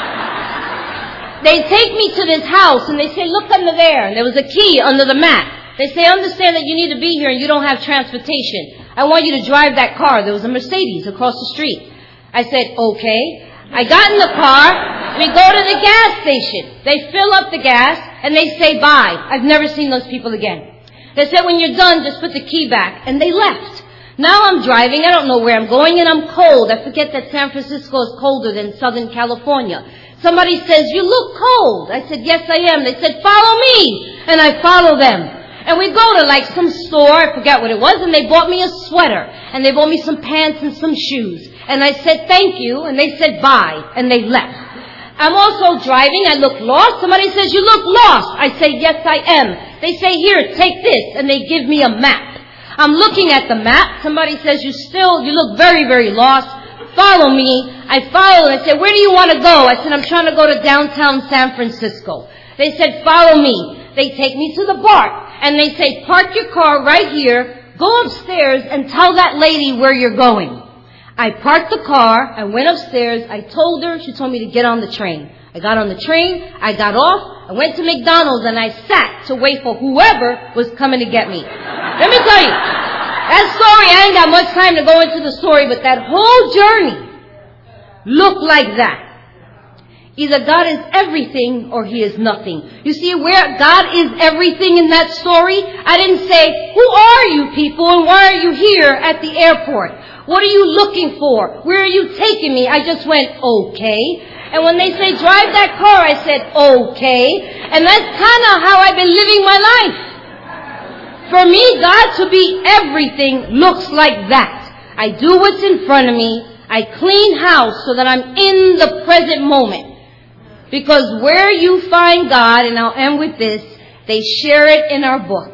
They take me to this house and they say, look under there. And there was a key under the mat. They say, understand that you need to be here and you don't have transportation. I want you to drive that car. There was a Mercedes across the street. I said, okay. I got in the car, we go to the gas station. They fill up the gas, and they say bye. I've never seen those people again. They said, when you're done, just put the key back. And they left. Now I'm driving, I don't know where I'm going, and I'm cold. I forget that San Francisco is colder than Southern California. Somebody says, you look cold. I said, yes, I am. They said, follow me. And I follow them. And we go to like some store, I forget what it was, and they bought me a sweater. And they bought me some pants and some shoes. And I said, thank you. And they said, bye. And they left. I'm also driving. I look lost. Somebody says, you look lost. I say, yes, I am. They say, here, take this. And they give me a map. I'm looking at the map. Somebody says, you look very, very lost. Follow me. I follow. I said, where do you want to go? I said, I'm trying to go to downtown San Francisco. They said, follow me. They take me to the bar. And they say, park your car right here. Go upstairs and tell that lady where you're going. I parked the car, I went upstairs, I told her, she told me to get on the train. I got on the train, I got off, I went to McDonald's and I sat to wait for whoever was coming to get me. Let me tell you, that story, I ain't got much time to go into the story, but that whole journey looked like that. Either God is everything or He is nothing. You see where God is everything in that story? I didn't say, who are you people and why are you here at the airport? What are you looking for? Where are you taking me? I just went, okay. And when they say drive that car, I said, okay. And that's kind of how I've been living my life. For me, God to be everything looks like that. I do what's in front of me. I clean house so that I'm in the present moment. Because where you find God, and I'll end with this, they share it in our book.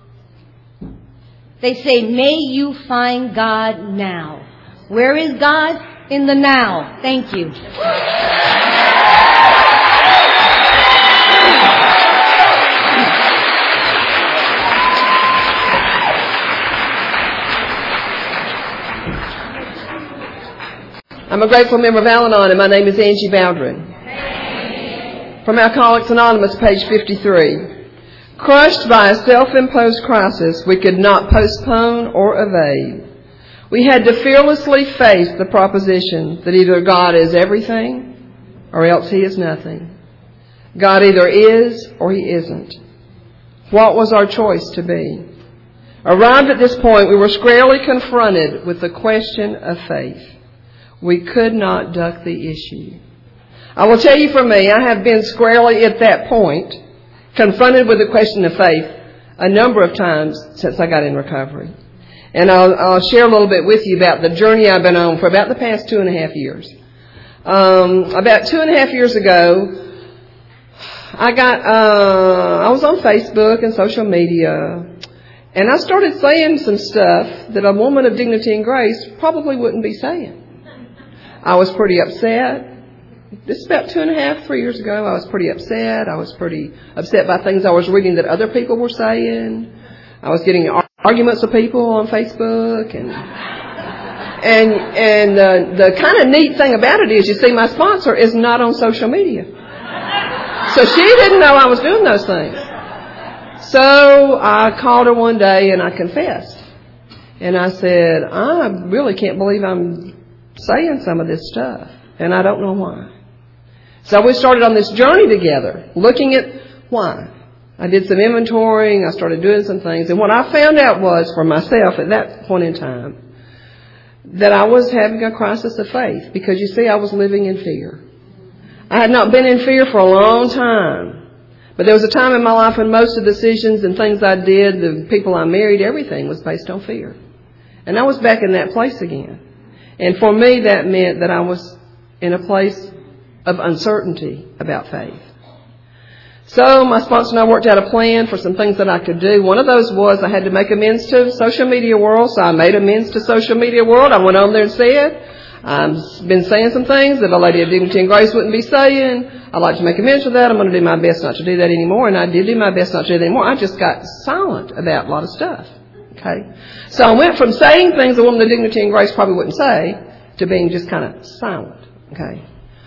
They say, may you find God now. Where is God? In the now. Thank you. I'm a grateful member of Al-Anon, and my name is Angie Bowdrin. From Alcoholics Anonymous, page 53. Crushed by a self-imposed crisis we could not postpone or evade, we had to fearlessly face the proposition that either God is everything or else He is nothing. God either is or He isn't. What was our choice to be? Arrived at this point, we were squarely confronted with the question of faith. We could not duck the issue. I will tell you for me, I have been squarely at that point, confronted with the question of faith a number of times since I got in recovery. And I'll share a little bit with you about the journey I've been on for about the past 2.5 years. About 2.5 years ago, I was on Facebook and social media, and I started saying some stuff that a woman of dignity and grace probably wouldn't be saying. I was pretty upset. This is about 2.5, 3 years ago. I was pretty upset. I was pretty upset by things I was reading that other people were saying. I was getting arguments with people on Facebook, and the kind of neat thing about it is, you see, my sponsor is not on social media. So she didn't know I was doing those things. So I called her one day and I confessed. And I said, I really can't believe I'm saying some of this stuff, and I don't know why. So we started on this journey together, looking at why. I did some inventorying. I started doing some things. And what I found out was, for myself at that point in time, that I was having a crisis of faith, because, you see, I was living in fear. I had not been in fear for a long time. But there was a time in my life when most of the decisions and things I did, the people I married, everything was based on fear. And I was back in that place again. And for me, that meant that I was in a place of uncertainty about faith. So my sponsor and I worked out a plan for some things that I could do. One of those was I had to make amends to social media world. So I made amends to social media world. I went on there and said, I've been saying some things that a lady of dignity and grace wouldn't be saying. I'd like to make amends for that. I'm going to do my best not to do that anymore. And I did do my best not to do that anymore. I just got silent about a lot of stuff. Okay. So I went from saying things a woman of dignity and grace probably wouldn't say to being just kind of silent. Okay.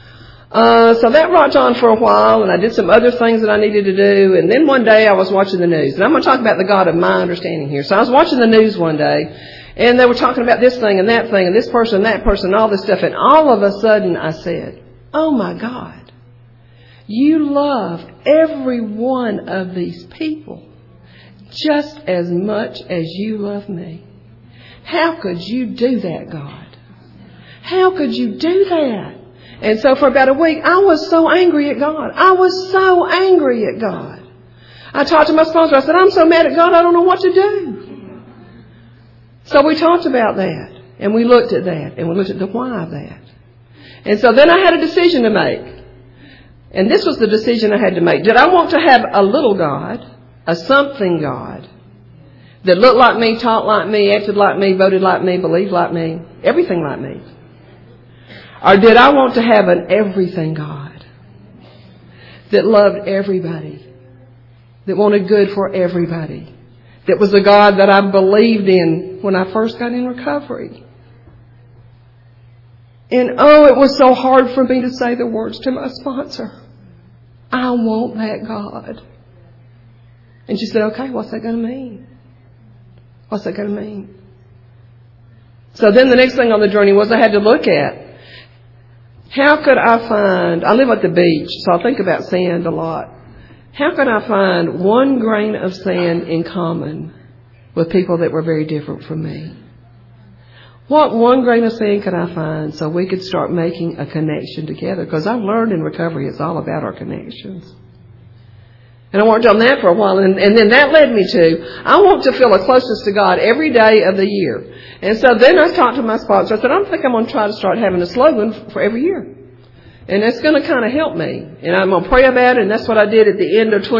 So that rocked on for a while, and I did some other things that I needed to do. And then one day I was watching the news. And I'm going to talk about the God of my understanding here. So I was watching the news one day, and they were talking about this thing and that thing and this person and that person and all this stuff. And all of a sudden I said, oh my God, you love every one of these people just as much as you love me. How could you do that, God? How could you do that? And so for about a week, I was so angry at God. I was so angry at God. I talked to my sponsor. I said, I'm so mad at God, I don't know what to do. So we talked about that, and we looked at that, and we looked at the why of that. And so then I had a decision to make. And this was the decision I had to make. Did I want to have a little God, a something God, that looked like me, talked like me, acted like me, voted like me, believed like me, everything like me? Or did I want to have an everything God that loved everybody, that wanted good for everybody, that was a God that I believed in when I first got in recovery? And oh, it was so hard for me to say the words to my sponsor. I want that God. And she said, okay, what's that going to mean? What's that going to mean? So then the next thing on the journey was I had to look at, how could I find, I live at the beach, so I think about sand a lot. How could I find one grain of sand in common with people that were very different from me? What one grain of sand could I find so we could start making a connection together? Because I've learned in recovery it's all about our connections. And I worked on that for a while, and then that led me to, I want to feel the closest to God every day of the year. And so then I talked to my sponsor. I said, I think I'm going to try to start having a slogan for every year. And that's going to kind of help me. And I'm going to pray about it, and that's what I did at the end of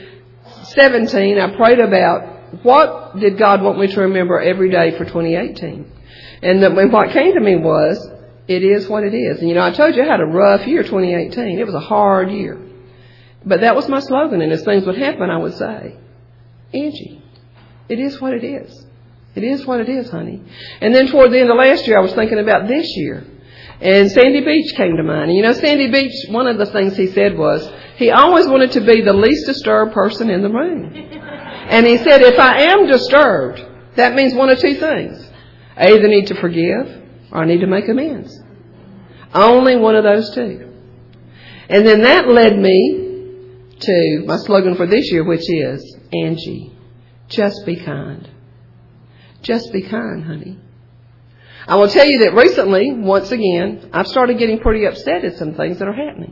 2017. I prayed about what did God want me to remember every day for 2018. And what came to me was, it is what it is. And I told you I had a rough year, 2018. It was a hard year. But that was my slogan, and as things would happen, I would say, Angie, it is what it is. It is what it is, honey. And then toward the end of last year, I was thinking about this year. And Sandy Beach came to mind. And Sandy Beach, one of the things he said was, he always wanted to be the least disturbed person in the room. And he said, if I am disturbed, that means one of two things. I either need to forgive or I need to make amends. Only one of those two. And then that led me to my slogan for this year, which is, Angie, just be kind. Just be kind, honey. I will tell you that recently, once again, I've started getting pretty upset at some things that are happening.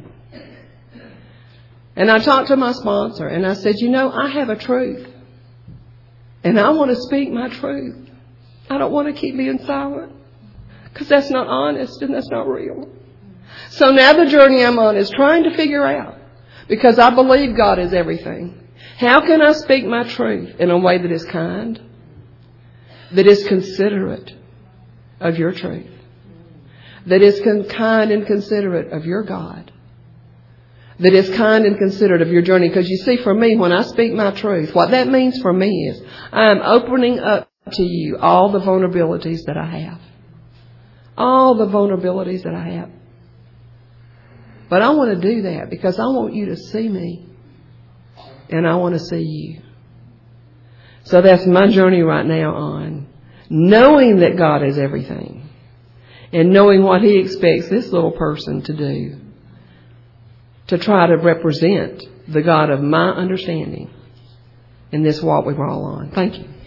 And I talked to my sponsor, and I said, I have a truth. And I want to speak my truth. I don't want to keep being silent, because that's not honest and that's not real. So now the journey I'm on is trying to figure out, because I believe God is everything, how can I speak my truth in a way that is kind, that is considerate of your truth, that is kind and considerate of your God, that is kind and considerate of your journey. Because you see, for me, when I speak my truth, what that means for me is I am opening up to you all the vulnerabilities that I have. All the vulnerabilities that I have. But I want to do that because I want you to see me and I want to see you. So that's my journey right now on knowing that God is everything and knowing what He expects this little person to do to try to represent the God of my understanding in this walk we're all on. Thank you.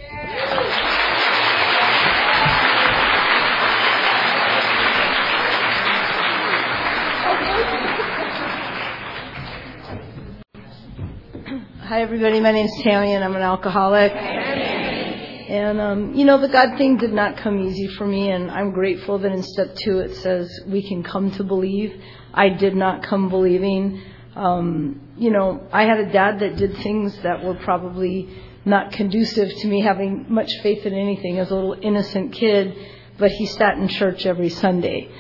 Hi, everybody. My name's Tammy, and I'm an alcoholic. And, the God thing did not come easy for me, and I'm grateful that in step 2 it says we can come to believe. I did not come believing. I had a dad that did things that were probably not conducive to me having much faith in anything as a little innocent kid, but he sat in church every Sunday.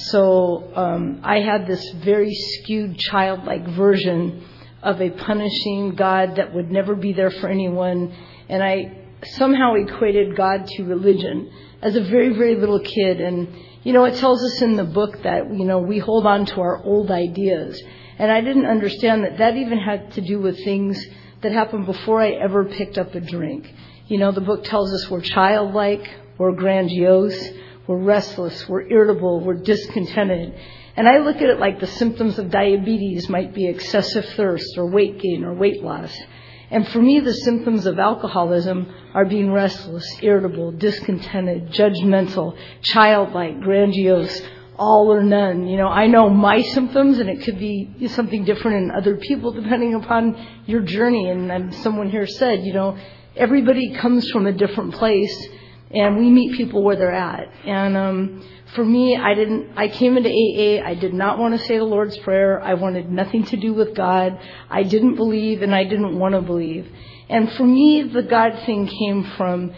So I had this very skewed childlike version of a punishing God that would never be there for anyone. And I somehow equated God to religion as a very, very little kid. And, it tells us in the book that, we hold on to our old ideas. And I didn't understand that even had to do with things that happened before I ever picked up a drink. The book tells us we're childlike, we're grandiose, we're restless, we're irritable, we're discontented. And I look at it like the symptoms of diabetes might be excessive thirst or weight gain or weight loss. And for me, the symptoms of alcoholism are being restless, irritable, discontented, judgmental, childlike, grandiose, all or none. I know my symptoms, and it could be something different in other people depending upon your journey. And someone here said, everybody comes from a different place, and we meet people where they're at. And for me, I came into AA. I did not want to say the Lord's Prayer. I wanted nothing to do with God. I didn't believe, and I didn't want to believe. And for me, the God thing came from,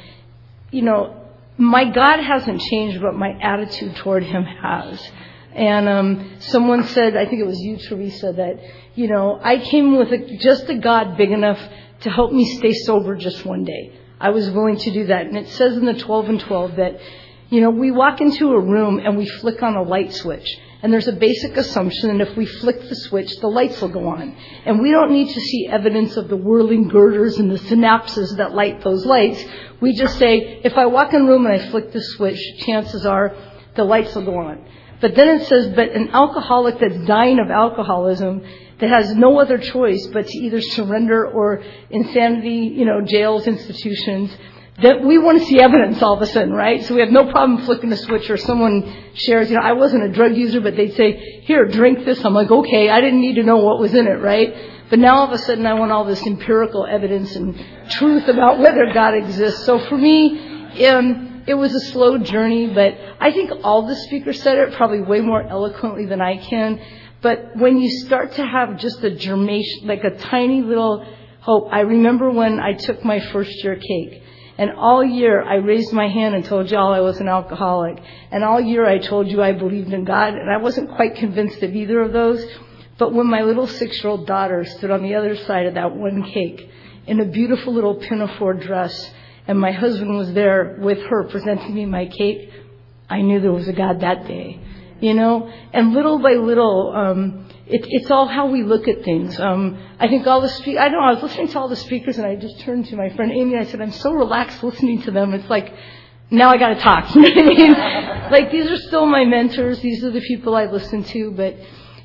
my God hasn't changed, but my attitude toward Him has. And someone said, I think it was you, Teresa, that, I came with just a God big enough to help me stay sober just one day. I was willing to do that. And it says in the 12 and 12 that, we walk into a room and we flick on a light switch. And there's a basic assumption that if we flick the switch, the lights will go on. And we don't need to see evidence of the whirling girders and the synapses that light those lights. We just say, if I walk in a room and I flick the switch, chances are the lights will go on. But then it says, but an alcoholic that's dying of alcoholism, that has no other choice but to either surrender or insanity, jails, institutions, that we want to see evidence all of a sudden, right? So we have no problem flicking the switch, or someone shares, I wasn't a drug user, but they'd say, here, drink this. I'm like, okay, I didn't need to know what was in it, right? But now all of a sudden I want all this empirical evidence and truth about whether God exists. So for me, it was a slow journey, but I think all the speakers said it probably way more eloquently than I can. But when you start to have just a germination, like a tiny little hope. I remember when I took my first year cake. And all year I raised my hand and told y'all I was an alcoholic. And all year I told you I believed in God. And I wasn't quite convinced of either of those. But when my little 6-year-old daughter stood on the other side of that one cake in a beautiful little pinafore dress, and my husband was there with her presenting me my cake, I knew there was a God that day. And little by little, it's all how we look at things. I think all the I was listening to all the speakers, and I just turned to my friend Amy and I said, I'm so relaxed listening to them. It's like, now I got to talk. You know what I mean? Like, these are still my mentors. These are the people I listen to. But,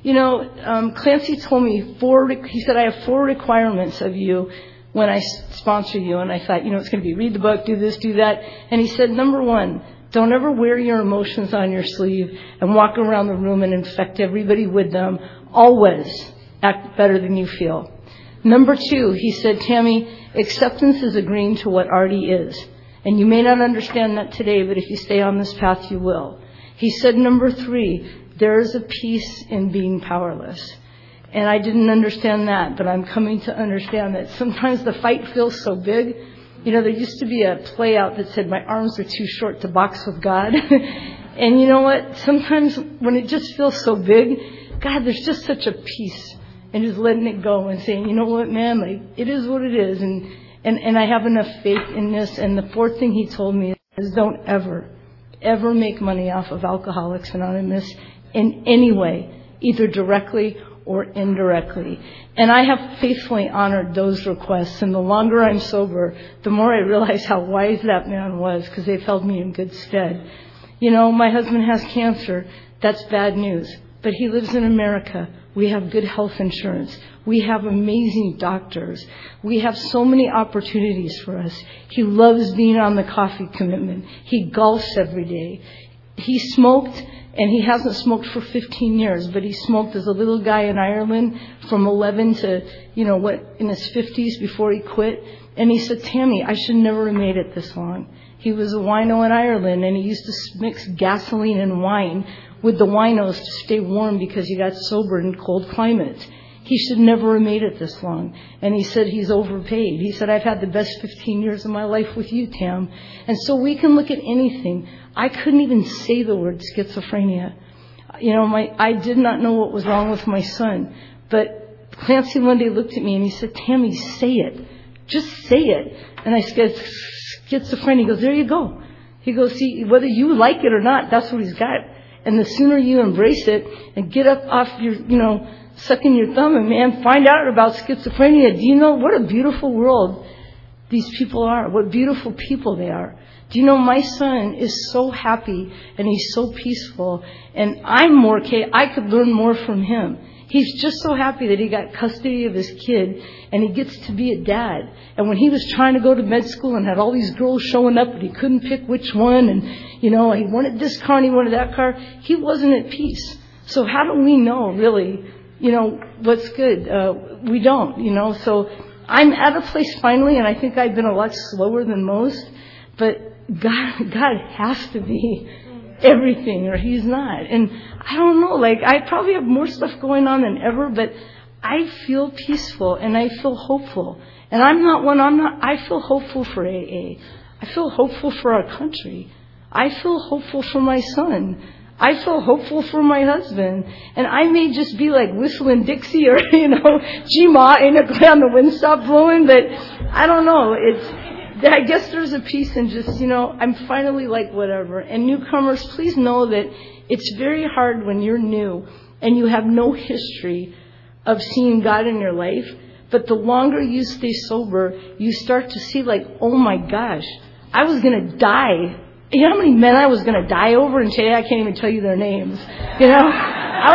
Clancy told me he said, I have 4 requirements of you when I sponsor you. And I thought, it's going to be read the book, do this, do that. And he said, number 1, don't ever wear your emotions on your sleeve and walk around the room and infect everybody with them. Always act better than you feel. Number 2, he said, Tammy, acceptance is agreeing to what already is. And you may not understand that today, but if you stay on this path, you will. He said, number 3, There's a peace in being powerless. And I didn't understand that, but I'm coming to understand that sometimes the fight feels so big. You know, there used to be a play out that said, my arms are too short to box with God. And you know what? Sometimes when it just feels so big, God, there's just such a peace. And just letting it go and saying, you know what, man, like, it is what it is. And I have enough faith in this. And the fourth thing he told me is don't ever make money off of Alcoholics Anonymous in any way, either directly or indirectly. And I have faithfully honored those requests. And the longer I'm sober, the more I realize how wise that man was, because they've held me in good stead. You know, my husband has cancer. That's bad news. But he lives in America. We have good health insurance. We have amazing doctors. We have so many opportunities for us. He loves being on the coffee commitment. He golfs every day. He smoked, and he hasn't smoked for 15 years, but he smoked as a little guy in Ireland from 11 to, in his 50s before he quit. And he said, Tammy, I should never have made it this long. He was a wino in Ireland, and he used to mix gasoline and wine with the winos to stay warm because he got sober in cold climates. He should never have made it this long. And he said he's overpaid. He said, I've had the best 15 years of my life with you, Tam. And so we can look at anything. I couldn't even say the word schizophrenia. I did not know what was wrong with my son. But Clancy one day looked at me and he said, Tammy, say it. Just say it. And I said, schizophrenia. He goes, there you go. He goes, see, whether you like it or not, that's what he's got. And the sooner you embrace it and get up off your, sucking your thumb and, man, find out about schizophrenia. Do you know what a beautiful world these people are? What beautiful people they are. Do you know my son is so happy and he's so peaceful, and I could learn more from him. He's just so happy that he got custody of his kid and he gets to be a dad. And when he was trying to go to med school and had all these girls showing up and he couldn't pick which one, and, he wanted this car and he wanted that car, he wasn't at peace. So how do we know, really, what's good? We don't, So I'm at a place finally, and I think I've been a lot slower than most, but God has to be everything, or he's not. And I don't know, I probably have more stuff going on than ever, but I feel peaceful and I feel hopeful. And I feel hopeful for AA. I feel hopeful for our country. I feel hopeful for my son. I feel hopeful for my husband. And I may just be like whistling Dixie or, G-Ma, ain't it glad the wind stopped blowing, but I don't know. I guess there's a peace in just, I'm finally like whatever. And newcomers, please know that it's very hard when you're new and you have no history of seeing God in your life. But the longer you stay sober, you start to see oh my gosh, I was going to die. You know how many men I was going to die over? And today I can't even tell you their names. I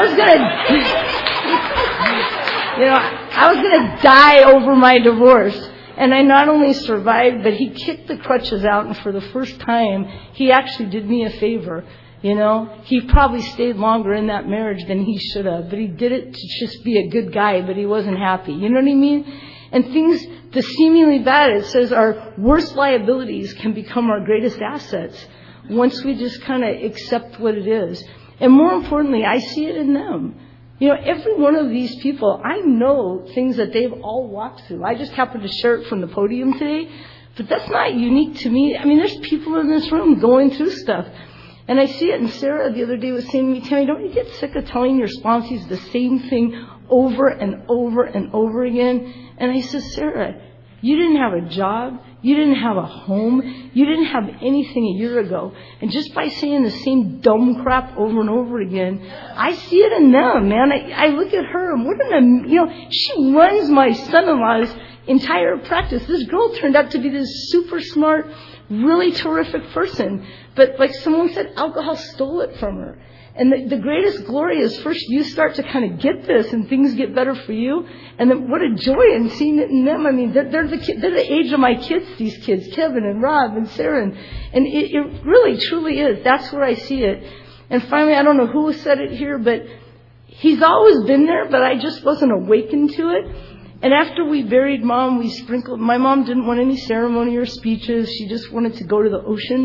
was going to die over my divorce. And I not only survived, but he kicked the crutches out, and for the first time, he actually did me a favor. He probably stayed longer in that marriage than he should have, but he did it to just be a good guy, but he wasn't happy. You know what I mean? And things, the seemingly bad, it says our worst liabilities can become our greatest assets once we just kind of accept what it is. And more importantly, I see it in them. Every one of these people, I know things that they've all walked through. I just happened to share it from the podium today, but that's not unique to me. I mean, there's people in this room going through stuff. And I see it, and Sarah the other day was saying to me, Tammy, don't you get sick of telling your sponsees the same thing over and over and over again? And I said, Sarah, you didn't have a job. You didn't have a home. You didn't have anything a year ago. And just by saying the same dumb crap over and over again, I see it in them, man. I look at her, and she runs my son-in-law's entire practice. This girl turned out to be this super smart, really terrific person. But like someone said, alcohol stole it from her. And the greatest glory is first you start to kind of get this and things get better for you. And then what a joy in seeing it in them. I mean, they're the age of my kids, these kids, Kevin and Rob and Sarah. And it really, truly is. That's where I see it. And finally, I don't know who said it here, but he's always been there, but I just wasn't awakened to it. And after we buried Mom, my mom didn't want any ceremony or speeches. She just wanted to go to the ocean.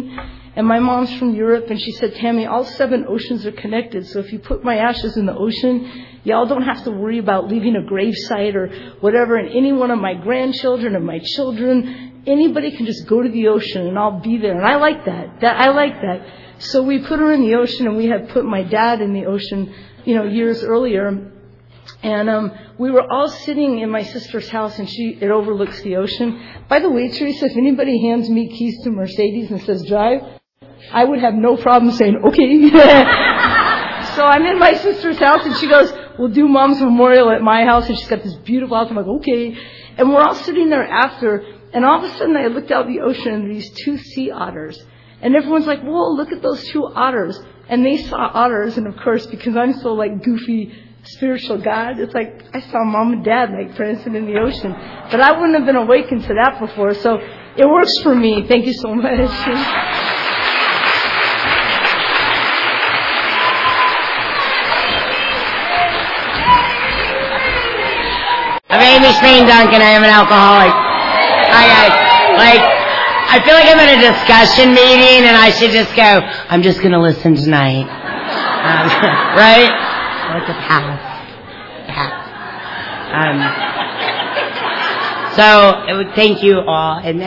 And my mom's from Europe, and she said, Tammy, all 7 oceans are connected. So if you put my ashes in the ocean, y'all don't have to worry about leaving a gravesite or whatever. And any one of my grandchildren or my children, anybody can just go to the ocean and I'll be there. And I like that. I like that. So we put her in the ocean, and we had put my dad in the ocean, years earlier. And we were all sitting in my sister's house, and it overlooks the ocean. By the way, Teresa, if anybody hands me keys to Mercedes and says drive, I would have no problem saying, okay. So I'm in my sister's house, and she goes, we'll do Mom's memorial at my house. And she's got this beautiful house. I'm like, okay. And we're all sitting there after, and all of a sudden I looked out the ocean, and these 2 sea otters. And everyone's like, whoa, look at those 2 otters. And they saw otters, and of course, because I'm so goofy, spiritual God, it's like I saw Mom and Dad prancing in the ocean. But I wouldn't have been awakened to that before. So it works for me. Thank you so much. I'm Amy Spain Duncan. I am an alcoholic. Hi guys. I feel like I'm in a discussion meeting and I should just go, I'm just going to listen tonight. Right? Like a pass. So, thank you all. And,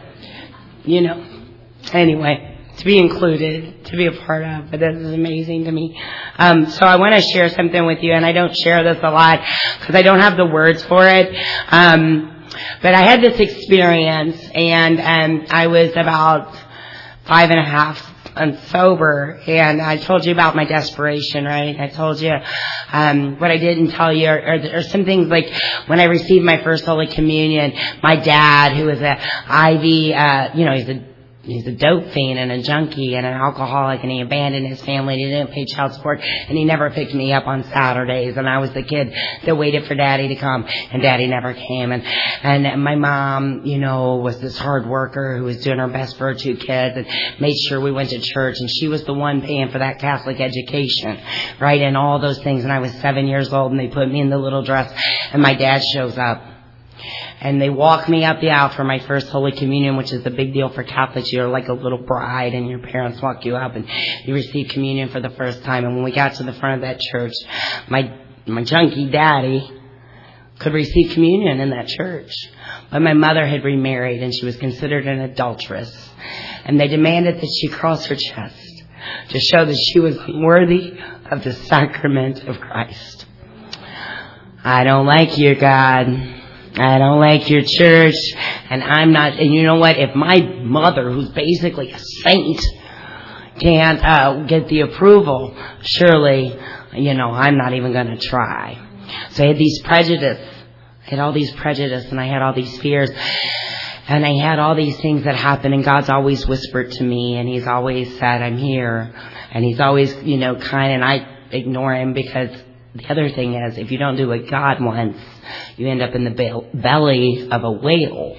anyway, to be included, to be a part of, but this is amazing to me. So I want to share something with you, and I don't share this a lot because I don't have the words for it. But I had this experience, and I was about 5.5 months sober, and I told you about my desperation, right? I told you what I didn't tell you are some things like when I received my first Holy Communion, my dad, who was a IV, he's a dope fiend and a junkie and an alcoholic, and he abandoned his family and he didn't pay child support, and he never picked me up on Saturdays, and I was the kid that waited for Daddy to come, and Daddy never came. And my mom, was this hard worker who was doing her best for her 2 kids and made sure we went to church, and she was the one paying for that Catholic education, right, and all those things. And I was 7 years old, and they put me in the little dress, and my dad shows up. And they walk me up the aisle for my first Holy Communion, which is a big deal for Catholics. You're like a little bride, and your parents walk you up, and you receive communion for the first time. And when we got to the front of that church, my junkie daddy could receive communion in that church. But my mother had remarried, and she was considered an adulteress. And they demanded that she cross her chest to show that she was worthy of the sacrament of Christ. I don't like you, God. I don't like your church, and I'm not, and you know what, if my mother, who's basically a saint, can't get the approval, surely, I'm not even going to try. So I had these prejudice, and I had all these fears, and I had all these things that happened, and God's always whispered to me, and He's always said, I'm here, and He's always, kind, and I ignore Him because the other thing is, if you don't do what God wants, you end up in the belly of a whale.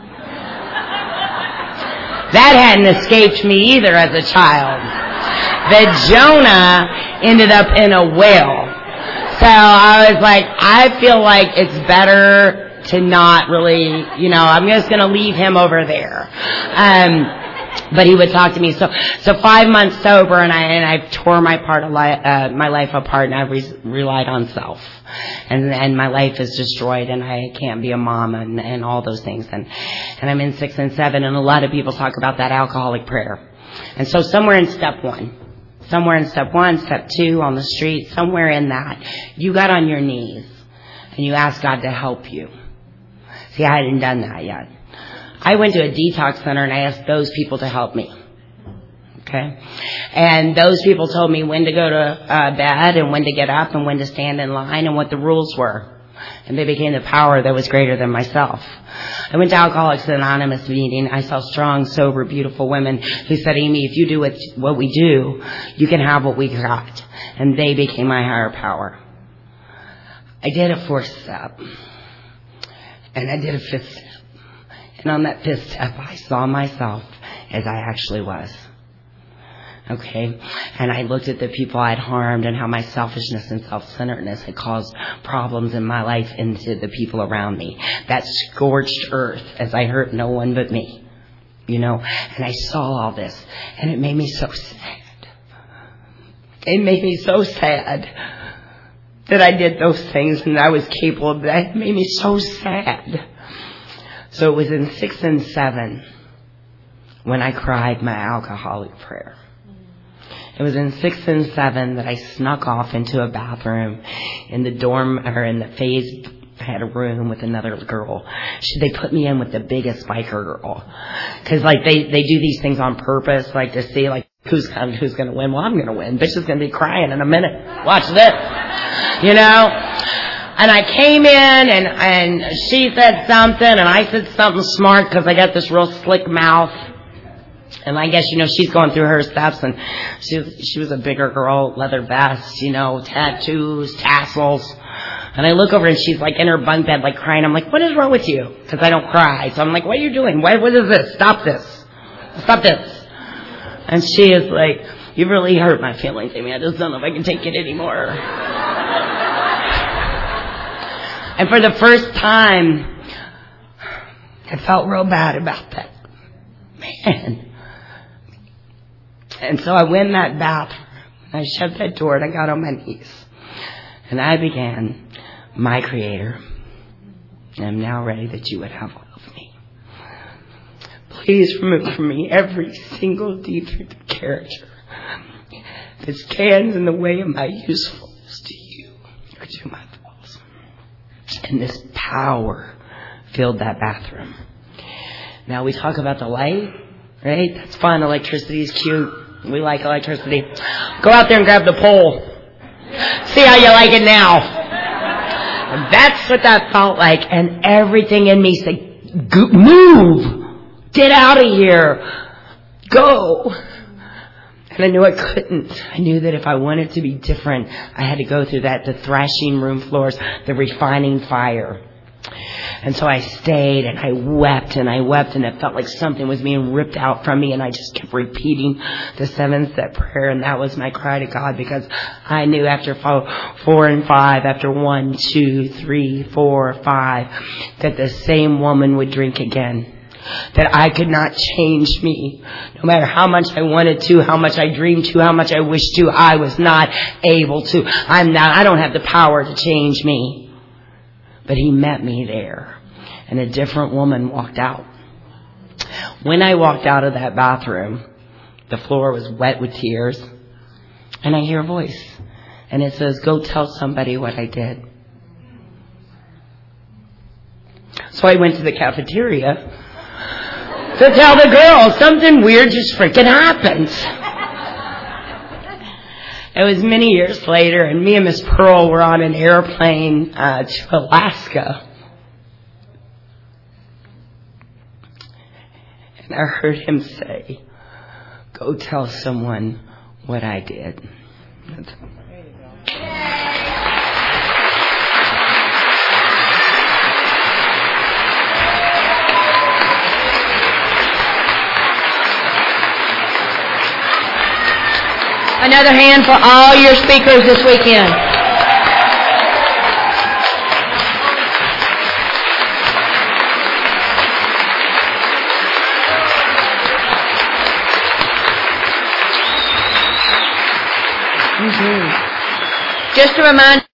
That hadn't escaped me either as a child. That Jonah ended up in a whale. So I was like, I feel like it's better to not really, I'm just going to leave him over there. But he would talk to me. So 5 months sober, and I tore my life apart, and I relied on self, and my life is destroyed, and I can't be a mom, and all those things, and I'm in 6 and 7, and a lot of people talk about that alcoholic prayer, and so somewhere in step 1, step 2, on the street, somewhere in that, you got on your knees, and you asked God to help you. See, I hadn't done that yet. I went to a detox center and I asked those people to help me. Okay? And those people told me when to go to bed and when to get up and when to stand in line and what the rules were. And they became the power that was greater than myself. I went to Alcoholics Anonymous meeting. I saw strong, sober, beautiful women who said, Amy, if you do what we do, you can have what we got. And they became my higher power. I did a 4th step. And I did a 5th step. And on that 5th step, I saw myself as I actually was. Okay? And I looked at the people I'd harmed and how my selfishness and self-centeredness had caused problems in my life into the people around me. That scorched earth as I hurt no one but me. and I saw all this, and it made me so sad. It made me so sad that I did those things and I was capable of that. It made me so sad. So it was in 6 and 7 when I cried my alcoholic prayer. It was in 6 and 7 that I snuck off into a bathroom in the dorm, or in the phase. I had a room with another girl. They put me in with the biggest biker girl. Cause like they do these things on purpose, like to see like who's going to win. Well, I'm going to win. Bitch is going to be crying in a minute. Watch this. And I came in and she said something and I said something smart because I got this real slick mouth. And I guess, she's going through her steps, and she was a bigger girl, leather vest, tattoos, tassels. And I look over and she's like in her bunk bed, like crying. I'm like, what is wrong with you? Because I don't cry. So I'm like, what are you doing? What is this? Stop this. Stop this. And she is like, you've really hurt my feelings, Amy. I just don't know if I can take it anymore. And for the first time, I felt real bad about that. Man. And so I went in that bathroom, and I shut that door, and I got on my knees. And I began, my Creator, I am now ready that you would have all of me. Please remove from me every single defect of character that stands in the way of my usefulness to you or to my thoughts. And this power filled that bathroom. Now we talk about the light, right? That's fun. Electricity is cute. We like electricity. Go out there and grab the pole. See how you like it now. And that's what that felt like. And everything in me said, move. Get out of here. Go. And I knew I couldn't. I knew that if I wanted to be different, I had to go through the thrashing room floors, the refining fire. And so I stayed and I wept and it felt like something was being ripped out from me, and I just kept repeating the 7-step prayer, and that was my cry to God, because I knew after 4 and 5, after 1, 2, 3, 4, 5, that the same woman would drink again. That I could not change me. No matter how much I wanted to, how much I dreamed to, how much I wished to, I was not able to. I don't have the power to change me. But he met me there, and a different woman walked out. When I walked out of that bathroom, the floor was wet with tears, and I hear a voice, and it says, go tell somebody what I did. So I went to the cafeteria to tell the girls something weird just freaking happened. It was many years later, and me and Miss Pearl were on an airplane to Alaska. And I heard him say, go tell someone what I did. Another hand for all your speakers this weekend. Just a reminder.